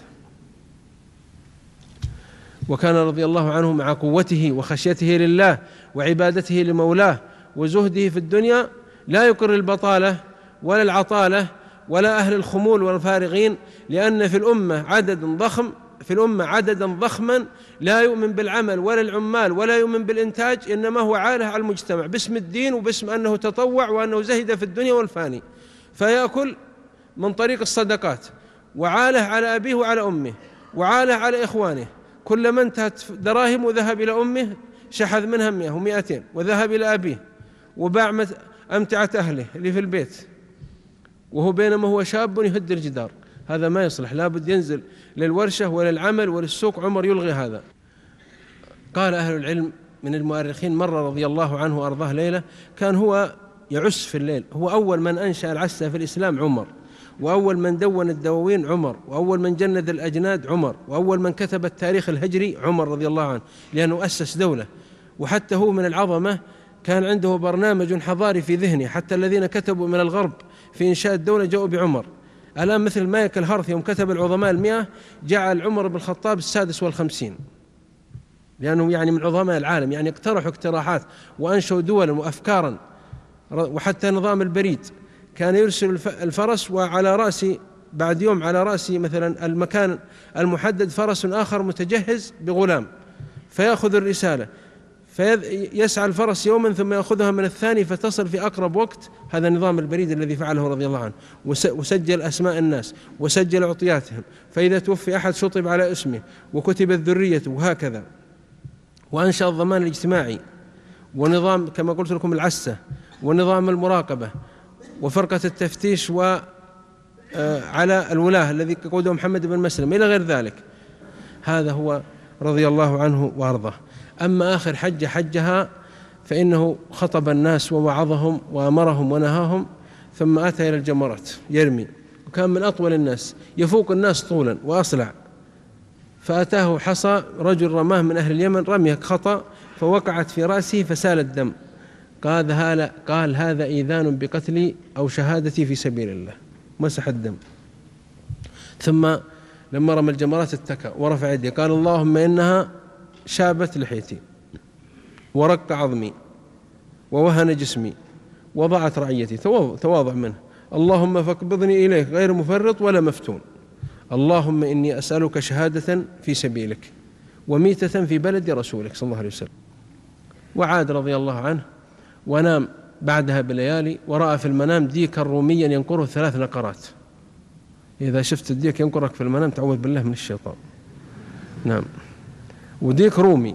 وكان رضي الله عنه مع قوته وخشيته لله وعبادته لمولاه وزهده في الدنيا لا يقر البطالة ولا العطالة ولا أهل الخمول والفارغين، لأن في الأمة عدد ضخم في الأمة عددا ضخما لا يؤمن بالعمل ولا العمال ولا يؤمن بالإنتاج، إنما هو عاله على المجتمع باسم الدين وباسم أنه تطوع وأنه زهد في الدنيا والفاني، فيأكل من طريق الصدقات، وعاله على أبيه وعلى أمه وعاله على إخوانه، كلما انتهت دراهم وذهب إلى أمه شحذ منها مئة ومئتين وذهب إلى أبيه وباع أمتعة أهله اللي في البيت، وهو بينما هو شاب يهد الجدار. هذا ما يصلح، لابد ينزل للورشة وللعمل وللسوق. عمر يلغي هذا. قال أهل العلم من المؤرخين مرة رضي الله عنه وأرضاه ليلة كان هو يعس في الليل، هو أول من أنشأ العسة في الإسلام عمر، وأول من دون الدواوين عمر، وأول من جند الأجناد عمر، وأول من كتب التاريخ الهجري عمر رضي الله عنه، لأنه أسس دولة. وحتى هو من العظمة كان عنده برنامج حضاري في ذهنه، حتى الذين كتبوا من الغرب في إنشاء الدولة جاءوا بعمر. الآن مثل مايك الهارث يوم كتب العظماء المئة جعل عمر بن الخطاب السادس والخمسين، لأنه يعني من عظماء العالم، يعني اقترحوا اقتراحات وأنشأوا دولا وأفكارا. وحتى نظام البريد كان يرسل الفرس وعلى رأسي بعد يوم على رأسي مثلا المكان المحدد فرس آخر متجهز بغلام فيأخذ الرسالة، فيسعى الفرس يوما ثم يأخذها من الثاني فتصل في أقرب وقت. هذا نظام البريد الذي فعله رضي الله عنه، وسجل أسماء الناس وسجل عطياتهم، فإذا توفي أحد شطب على اسمه وكتبت ذريته وهكذا. وأنشأ الضمان الاجتماعي ونظام كما قلت لكم العسة ونظام المراقبة وفرقة التفتيش وعلى الولاة الذي قوده محمد بن مسلم إلى غير ذلك. هذا هو رضي الله عنه وأرضاه. أما آخر حجة حجها فإنه خطب الناس ووعظهم وأمرهم ونهاهم، ثم أتى إلى الجمرات يرمي، وكان من أطول الناس يفوق الناس طولا وأصلع، فأتاه حصى رجل رماه من أهل اليمن رميه خطأ فوقعت في رأسه فسال الدم. قال هذا قال هذا إيذان بقتلي أو شهادتي في سبيل الله، مسح الدم. ثم لما رمى الجمرات اتكى ورفع يديه قال اللهم إنها شابت لحيتي ورق عظمي ووهن جسمي وضعت رعيتي، تواضع منه. اللهم فاقبضني إليك غير مفرط ولا مفتون. اللهم إني أسألك شهادة في سبيلك وميتة في بلد رسولك صلى الله عليه وسلم. وعاد رضي الله عنه ونام بعدها بليالي، ورأى في المنام ديكا روميا ينقره ثلاث نقرات. إذا شفت الديك ينقرك في المنام تعوذ بالله من الشيطان. نعم، وديك رومي.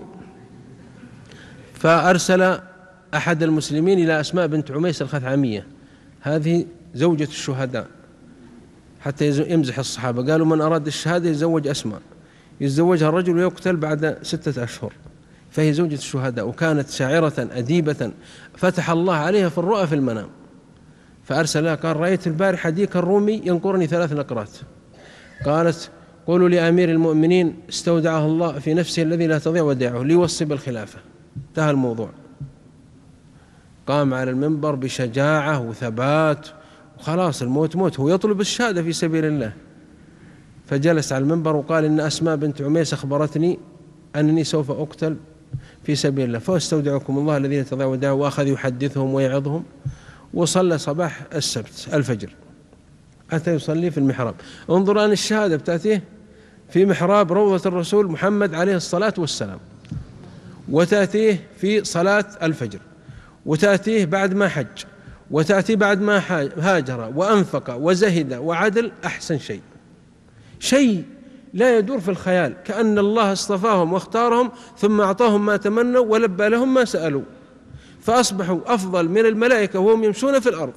فأرسل أحد المسلمين إلى أسماء بنت عميس الخثعمية، هذه زوجة الشهداء، حتى يمزح الصحابة. قالوا من أراد الشهادة يتزوج أسماء، يتزوجها الرجل ويقتل بعد ستة أشهر، فهي زوجة الشهداء. وكانت شاعرة أديبة فتح الله عليها في الرؤى في المنام، فأرسل لها قال رأيت البارحة ديك الرومي ينقرني ثلاث نقرات. قالت قولوا لأمير المؤمنين استودعه الله في نفسه الذي لا تضيع ودائعه ليوصي بالخلافة. انتهى الموضوع. قام على المنبر بشجاعة وثبات، وخلاص الموت موت، هو يطلب الشهادة في سبيل الله. فجلس على المنبر وقال إن أسماء بنت عميس أخبرتني أنني سوف أقتل في سبيل الله، فاستودعكم الله الذي لا تضيع ودائعه. وأخذ يحدثهم ويعظهم، وصلى صباح السبت الفجر، أتى يصلي في المحراب. انظر الآن الشهادة بتأتيه في محراب روضة الرسول محمد عليه الصلاة والسلام، وتأتيه في صلاة الفجر، وتأتيه بعد ما حج، وتأتيه بعد ما هاجر وأنفق وزهد وعدل. أحسن شيء شيء لا يدور في الخيال، كأن الله اصطفاهم واختارهم ثم أعطاهم ما تمنوا ولبى لهم ما سألوا، فأصبحوا أفضل من الملائكة وهم يمشون في الأرض.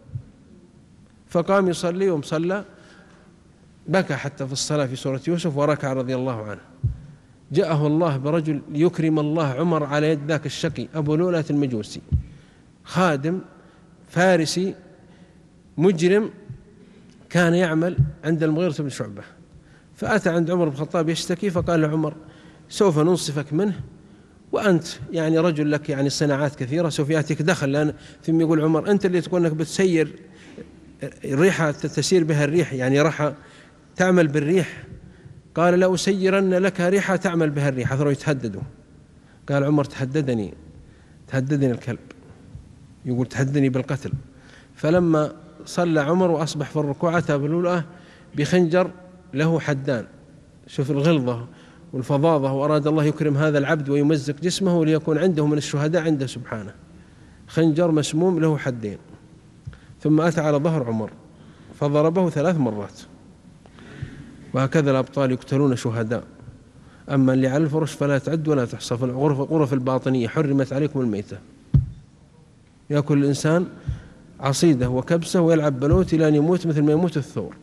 فقام يصلي ومصلى، بكى حتى في الصلاة في سورة يوسف وركع رضي الله عنه. جاءه الله برجل يكرم الله عمر على يد ذاك الشقي أبو لؤلؤة المجوسي، خادم فارسي مجرم كان يعمل عند المغيرة بن شعبة. فأتى عند عمر بن الخطاب يشتكي، فقال له عمر سوف ننصفك منه، وأنت يعني رجل لك يعني صناعات كثيرة، سوف يأتيك دخل. لأن ثم يقول عمر أنت اللي تقول أنك بتسير الريحة تسير بها الريح، يعني راح تعمل بالريح. قال لا أسيرن لك ريحة تعمل بها الريح. أثروا يتهددوا. قال عمر تهددني تهددني الكلب، يقول تهددني بالقتل. فلما صلى عمر وأصبح في الركوع أتى بلؤلؤة بخنجر له حدان. شوف الغلظة والفظاظة، وأراد الله يكرم هذا العبد ويمزق جسمه ليكون عنده من الشهداء عنده سبحانه. خنجر مسموم له حدين. ثم أتى على ظهر عمر فضربه ثلاث مرات. وهكذا الأبطال يقتلون شهداء. أما اللي على الفرش فلا تعد ولا تحصى. في الغرف الباطنية حرمت عليكم الميتة، يأكل الإنسان عصيدة وكبسة ويلعب بلوت إلى أن يموت مثل ما يموت الثور.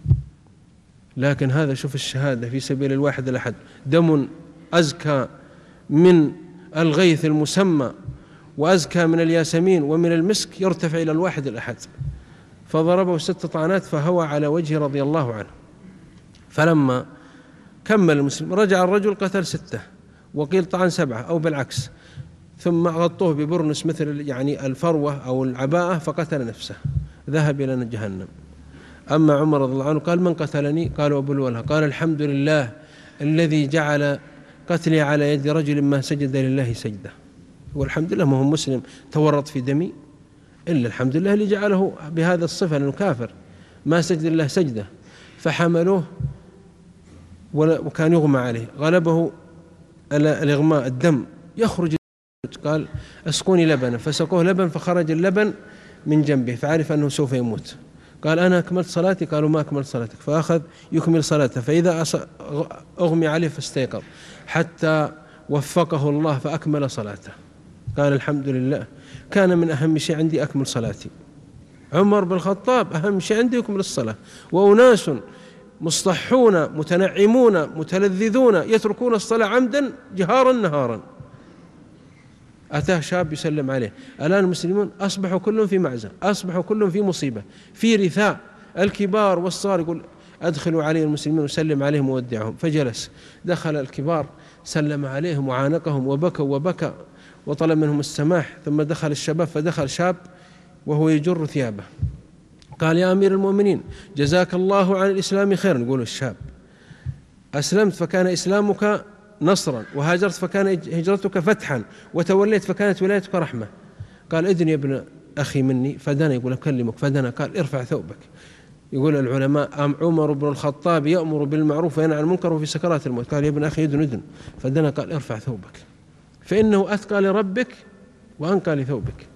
لكن هذا شوف الشهادة في سبيل الواحد الأحد، دم أزكى من الغيث المسمى وأزكى من الياسمين ومن المسك يرتفع إلى الواحد الأحد. فضربه ست طعنات فهوى على وجهه رضي الله عنه. فلما كمل المسلم رجع الرجل قتل ستة، وقيل طعن سبعة أو بالعكس، ثم غطوه ببرنس مثل يعني الفروة أو العباءة فقتل نفسه، ذهب إلى جهنم. أما عمر رضي الله عنه قال من قتلني؟ قالوا أبو لؤلؤة. قال الحمد لله الذي جعل قتلي على يد رجل ما سجد لله سجدة. والحمد لله ما هو مسلم تورط في دمي، إلا الحمد لله اللي جعله بهذا الصفة لأنه كافر ما سجد لله سجدة. فحملوه وكان يغمى عليه، غلبه الإغماء الدم يخرج. قال اسقوني لبنا، فسقوه لبن فخرج اللبن من جنبه، فعرف أنه سوف يموت. قال أنا أكملت صلاتي. قالوا ما أكملت صلاتك. فأخذ يكمل صلاته، فإذا أغمي عليه فاستيقظ حتى وفقه الله فأكمل صلاته. قال الحمد لله كان من أهم شيء عندي أكمل صلاتي. عمر بن الخطاب أهم شيء عندي يكمل الصلاة، وأناس مصطحون متنعمون متلذذون يتركون الصلاة عمدا جهارا نهارا. أتاه شاب يسلم عليه. الآن المسلمون أصبحوا كلهم في معزة، أصبحوا كلهم في مصيبة، في رثاء، الكبار والصغار. يقول أدخلوا علي المسلمين وسلم عليهم وودعهم. فجلس، دخل الكبار سلم عليهم وعانقهم وبكوا وبكى وطلب منهم السماح. ثم دخل الشباب، فدخل شاب وهو يجر ثيابه. قال يا أمير المؤمنين جزاك الله عن الإسلام خيرا. يقول الشاب أسلمت فكان إسلامك نصرا، وهاجرت فكان هجرتك فتحا، وتوليت فكانت ولايتك رحمة. قال إذن يا ابن أخي مني فدنا. يقول أكلمك فدنا. قال ارفع ثوبك. يقول العلماء أم عمر بن الخطاب يأمر بالمعروف وينهى عن المنكر وفي سكرات الموت. قال يا ابن أخي إذن إذن فدنا. قال ارفع ثوبك فإنه أثقى لربك وأنقى لثوبك.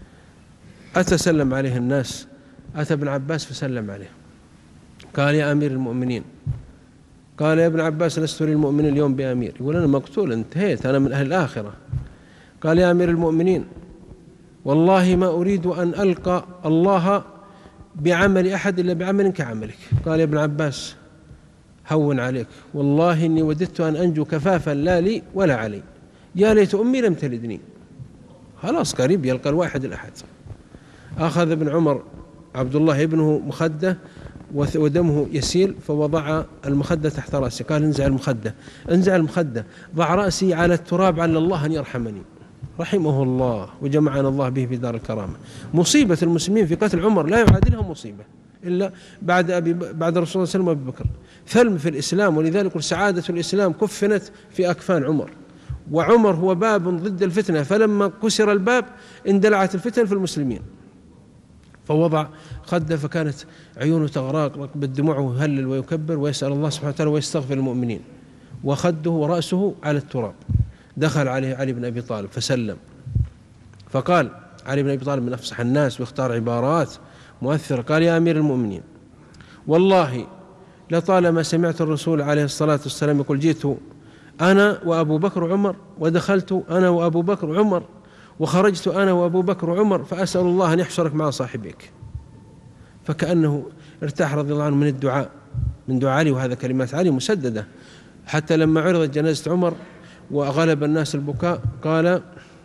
أتى سلم عليه الناس، أتى ابن عباس فسلم عليه. قال يا أمير المؤمنين. قال يا ابن عباس لست للمؤمن اليوم بأمير. يقول أنا مقتول انتهيت أنا من أهل الآخرة. قال يا أمير المؤمنين والله ما أريد أن ألقى الله بعمل أحد إلا بعمل كعملك. قال يا ابن عباس هون عليك، والله إني وددت أن أنجو كفافا لا لي ولا علي، يا ليت أمي لم تلدني. خلاص قريب يلقى الواحد الأحد. أخذ ابن عمر عبد الله ابنه مخدة ودمه يسيل، فوضع المخدة تحت رأسه، قال انزع المخدة انزع المخدة، ضع رأسي على التراب على الله أن يرحمني. رحمه الله وجمعنا الله به في دار الكرامة. مصيبة المسلمين في قتل عمر لا يعادلها مصيبة إلا بعد أبي بعد رسول الله صلى الله عليه وسلم وأبي بكر. ثلم في الإسلام، ولذلك سعادة الإسلام كفنت في أكفان عمر، وعمر هو باب ضد الفتنة، فلما كسر الباب اندلعت الفتن في المسلمين، فوضع خده فكانت عيونه تغرق بالدموع ويهلل ويكبر ويسأل الله سبحانه وتعالى ويستغفر المؤمنين، وخده ورأسه على التراب. دخل عليه علي بن أبي طالب فسلم، فقال علي بن أبي طالب من أفصح الناس ويختار عبارات مؤثرة، قال يا أمير المؤمنين والله لطالما سمعت الرسول عليه الصلاة والسلام يقول جئت أنا وأبو بكر وعمر، ودخلت أنا وأبو بكر وعمر، وخرجت أنا وأبو بكر وعمر، فأسأل الله أن يحشرك مع صاحبك. فكأنه ارتاح رضي الله عنه من الدعاء، من دعاء علي، وهذا كلمات علي مسددة. حتى لما عرضت جنازة عمر وغلب الناس البكاء قال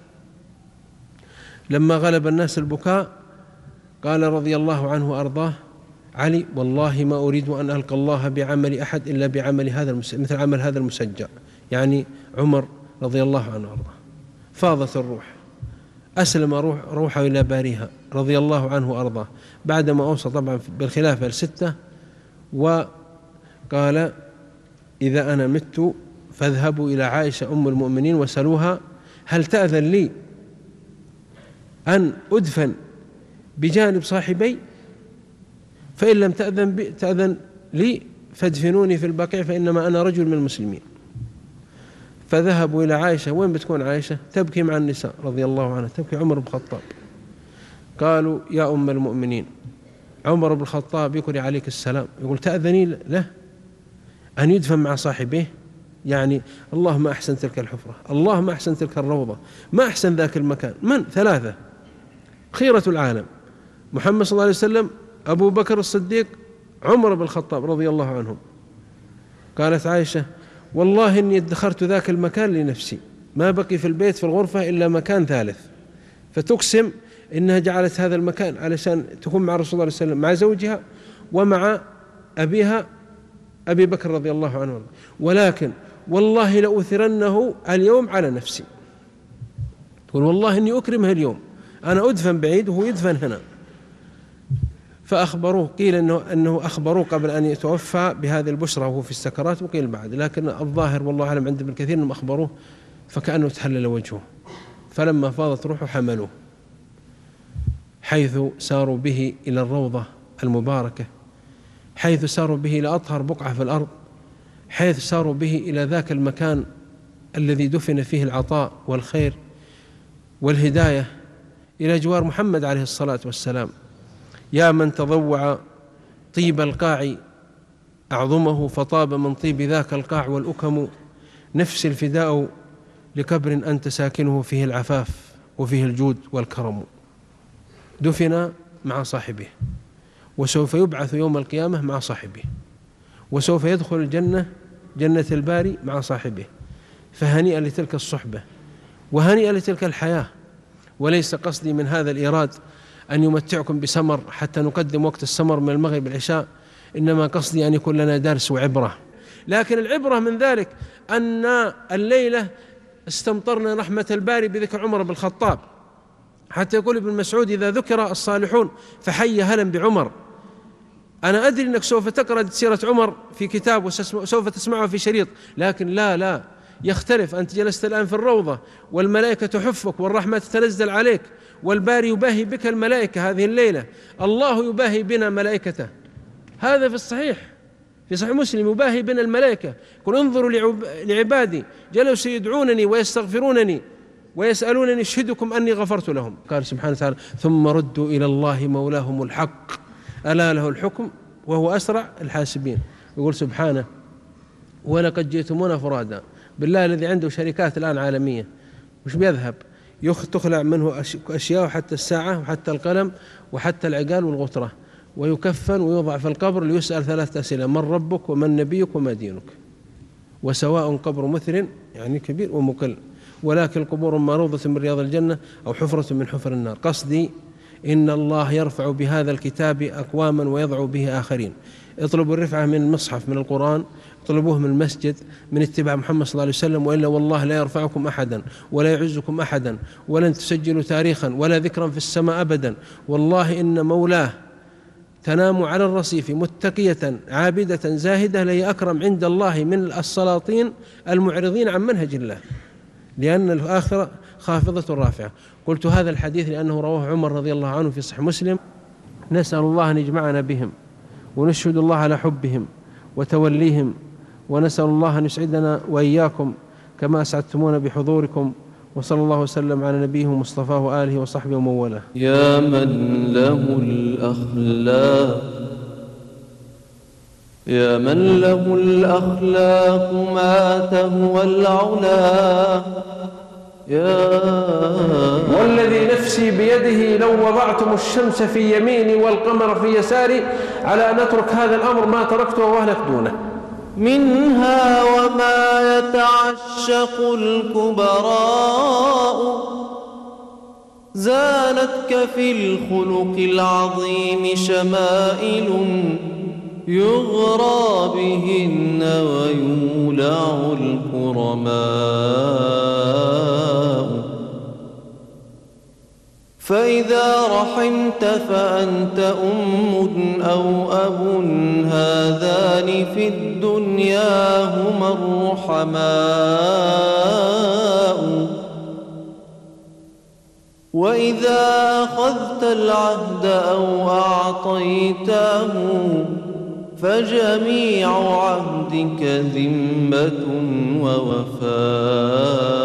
لما غلب الناس البكاء قال رضي الله عنه وأرضاه علي والله ما أريد أن ألقى الله بعمل أحد إلا بعمل هذا مثل عمل هذا المسجع، يعني عمر رضي الله عنه وأرضاه. فاضت الروح، أسلم روح روحه إلى باريها رضي الله عنه وأرضاه بعدما أوصى طبعا بالخلافة الستة، وقال إذا أنا مت فاذهبوا إلى عائشة أم المؤمنين وسألوها هل تأذن لي أن أدفن بجانب صاحبي، فإن لم تأذن, تأذن لي فادفنوني في البقيع فإنما أنا رجل من المسلمين. فذهبوا إلى عائشة. وين بتكون عائشة؟ تبكي مع النساء رضي الله عنها، تبكي عمر بن الخطاب. قالوا يا أم المؤمنين عمر بن الخطاب يقول عليك السلام، يقول تأذني له أن يدفن مع صاحبه، يعني الله ما أحسن تلك الحفرة، الله ما أحسن تلك الروضة، ما أحسن ذاك المكان. من؟ ثلاثة خيرة العالم، محمد صلى الله عليه وسلم، أبو بكر الصديق، عمر بن الخطاب رضي الله عنهم. قالت عائشة والله إني ادخرت ذاك المكان لنفسي، ما بقي في البيت في الغرفة إلا مكان ثالث، فتقسم إنها جعلت هذا المكان علشان تكون مع رسول الله صلى الله عليه وسلم مع زوجها ومع أبيها أبي بكر رضي الله عنه، ولكن والله لأثرنه اليوم على نفسي، تقول والله إني أكرمه اليوم، أنا أدفن بعيد وهو يدفن هنا. فأخبروه، قيل إنه, أنه أخبروه قبل أن يتوفى بهذه البشرى وهو في السكرات، وقيل بعد، لكن الظاهر والله أعلم عند ابن كثير أنهم أخبروه، فكأنه تحلل وجهه. فلما فاضت روحه حملوه حيث ساروا به إلى الروضة المباركة، حيث ساروا به إلى أطهر بقعة في الأرض، حيث ساروا به إلى ذاك المكان الذي دفن فيه العطاء والخير والهداية، إلى جوار محمد عليه الصلاة والسلام. يا من تضوع طيب القاع أعظمه، فطاب من طيب ذاك القاع والأكم، نفس الفداء لقبر أنت ساكنه فيه العفاف وفيه الجود والكرم. دفن مع صاحبه، وسوف يبعث يوم القيامة مع صاحبه، وسوف يدخل الجنة جنة الباري مع صاحبه. فهنيئا لتلك الصحبة وهنيئا لتلك الحياة. وليس قصدي من هذا الإيراد أن يمتعكم بسمر حتى نقدم وقت السمر من المغرب العشاء، إنما قصدي أن يكون لنا درس وعبرة. لكن العبرة من ذلك أن الليلة استمطرنا رحمة الباري بذكر عمر بن الخطاب، حتى يقول ابن مسعود إذا ذكر الصالحون فحي هلا بعمر. أنا أدري أنك سوف تقرأ سيرة عمر في كتاب وسوف تسمعها في شريط، لكن لا لا يختلف. أنت جلست الآن في الروضة والملائكة تحفك والرحمة تتنزل عليك، والباري يباهي بك الملائكة هذه الليلة، الله يباهي بنا ملائكته. هذا في الصحيح، في صحيح مسلم، يباهي بنا الملائكة، يقول انظروا لعبادي جلسوا يدعونني ويستغفرونني ويسألونني اشهدكم أني غفرت لهم. قال سبحانه وتعالى ثم ردوا إلى الله مولاهم الحق ألا له الحكم وهو أسرع الحاسبين. يقول سبحانه ولقد جئتمونا فرادا. بالله الذي عنده شركات الآن عالمية مش بيذهب، تخلع منه أشياء، وحتى الساعة وحتى القلم وحتى العقال والغترة، ويكفن ويوضع في القبر ليسأل ثلاثة أسئلة: من ربك ومن نبيك وما دينك؟ وسواء قبر مثل يعني كبير ومقل، ولكن القبور ما روضة من رياض الجنة أو حفرة من حفر النار. قصدي إن الله يرفع بهذا الكتاب أقواما ويضع به آخرين. اطلبوا الرفعة من المصحف، من القرآن، اطلبوه من المسجد، من اتباع محمد صلى الله عليه وسلم، وإلا والله لا يرفعكم أحدا ولا يعزكم أحدا، ولن تسجلوا تاريخا ولا ذكرا في السماء أبدا. والله إن مولاه تنام على الرصيف متقية عابدة زاهدة لهي أكرم عند الله من السلاطين المعرضين عن منهج الله، لأن الآخرة خافضة رافعة. قلت هذا الحديث لأنه رواه عمر رضي الله عنه في صحيح مسلم. نسأل الله أن يجمعنا بهم، ونشهد الله على حبهم وتوليهم، ونسأل الله أن يسعدنا وإياكم كما أسعدتمونا بحضوركم. وصلى الله وسلم على نبيه مصطفى وآله وصحبه ومن والاه. يا من له الأخلاق يا من له الأخلاق ما تهوى العلا، يا والذي نفسي بيده لو وضعتم الشمس في يميني والقمر في يساري على أن أترك هذا الأمر ما تركته وأهلك دونه. منها وما يتعشق الكبراء، زانتك في الخلق العظيم شمائل، يغرى بهن ويولع الكرماء. فإذا رحمت فأنت أم أو أب، هذان في الدنيا هما الرحماء. وإذا أخذت العهد أو أعطيته، فجميع عهدك ذمة ووفاء.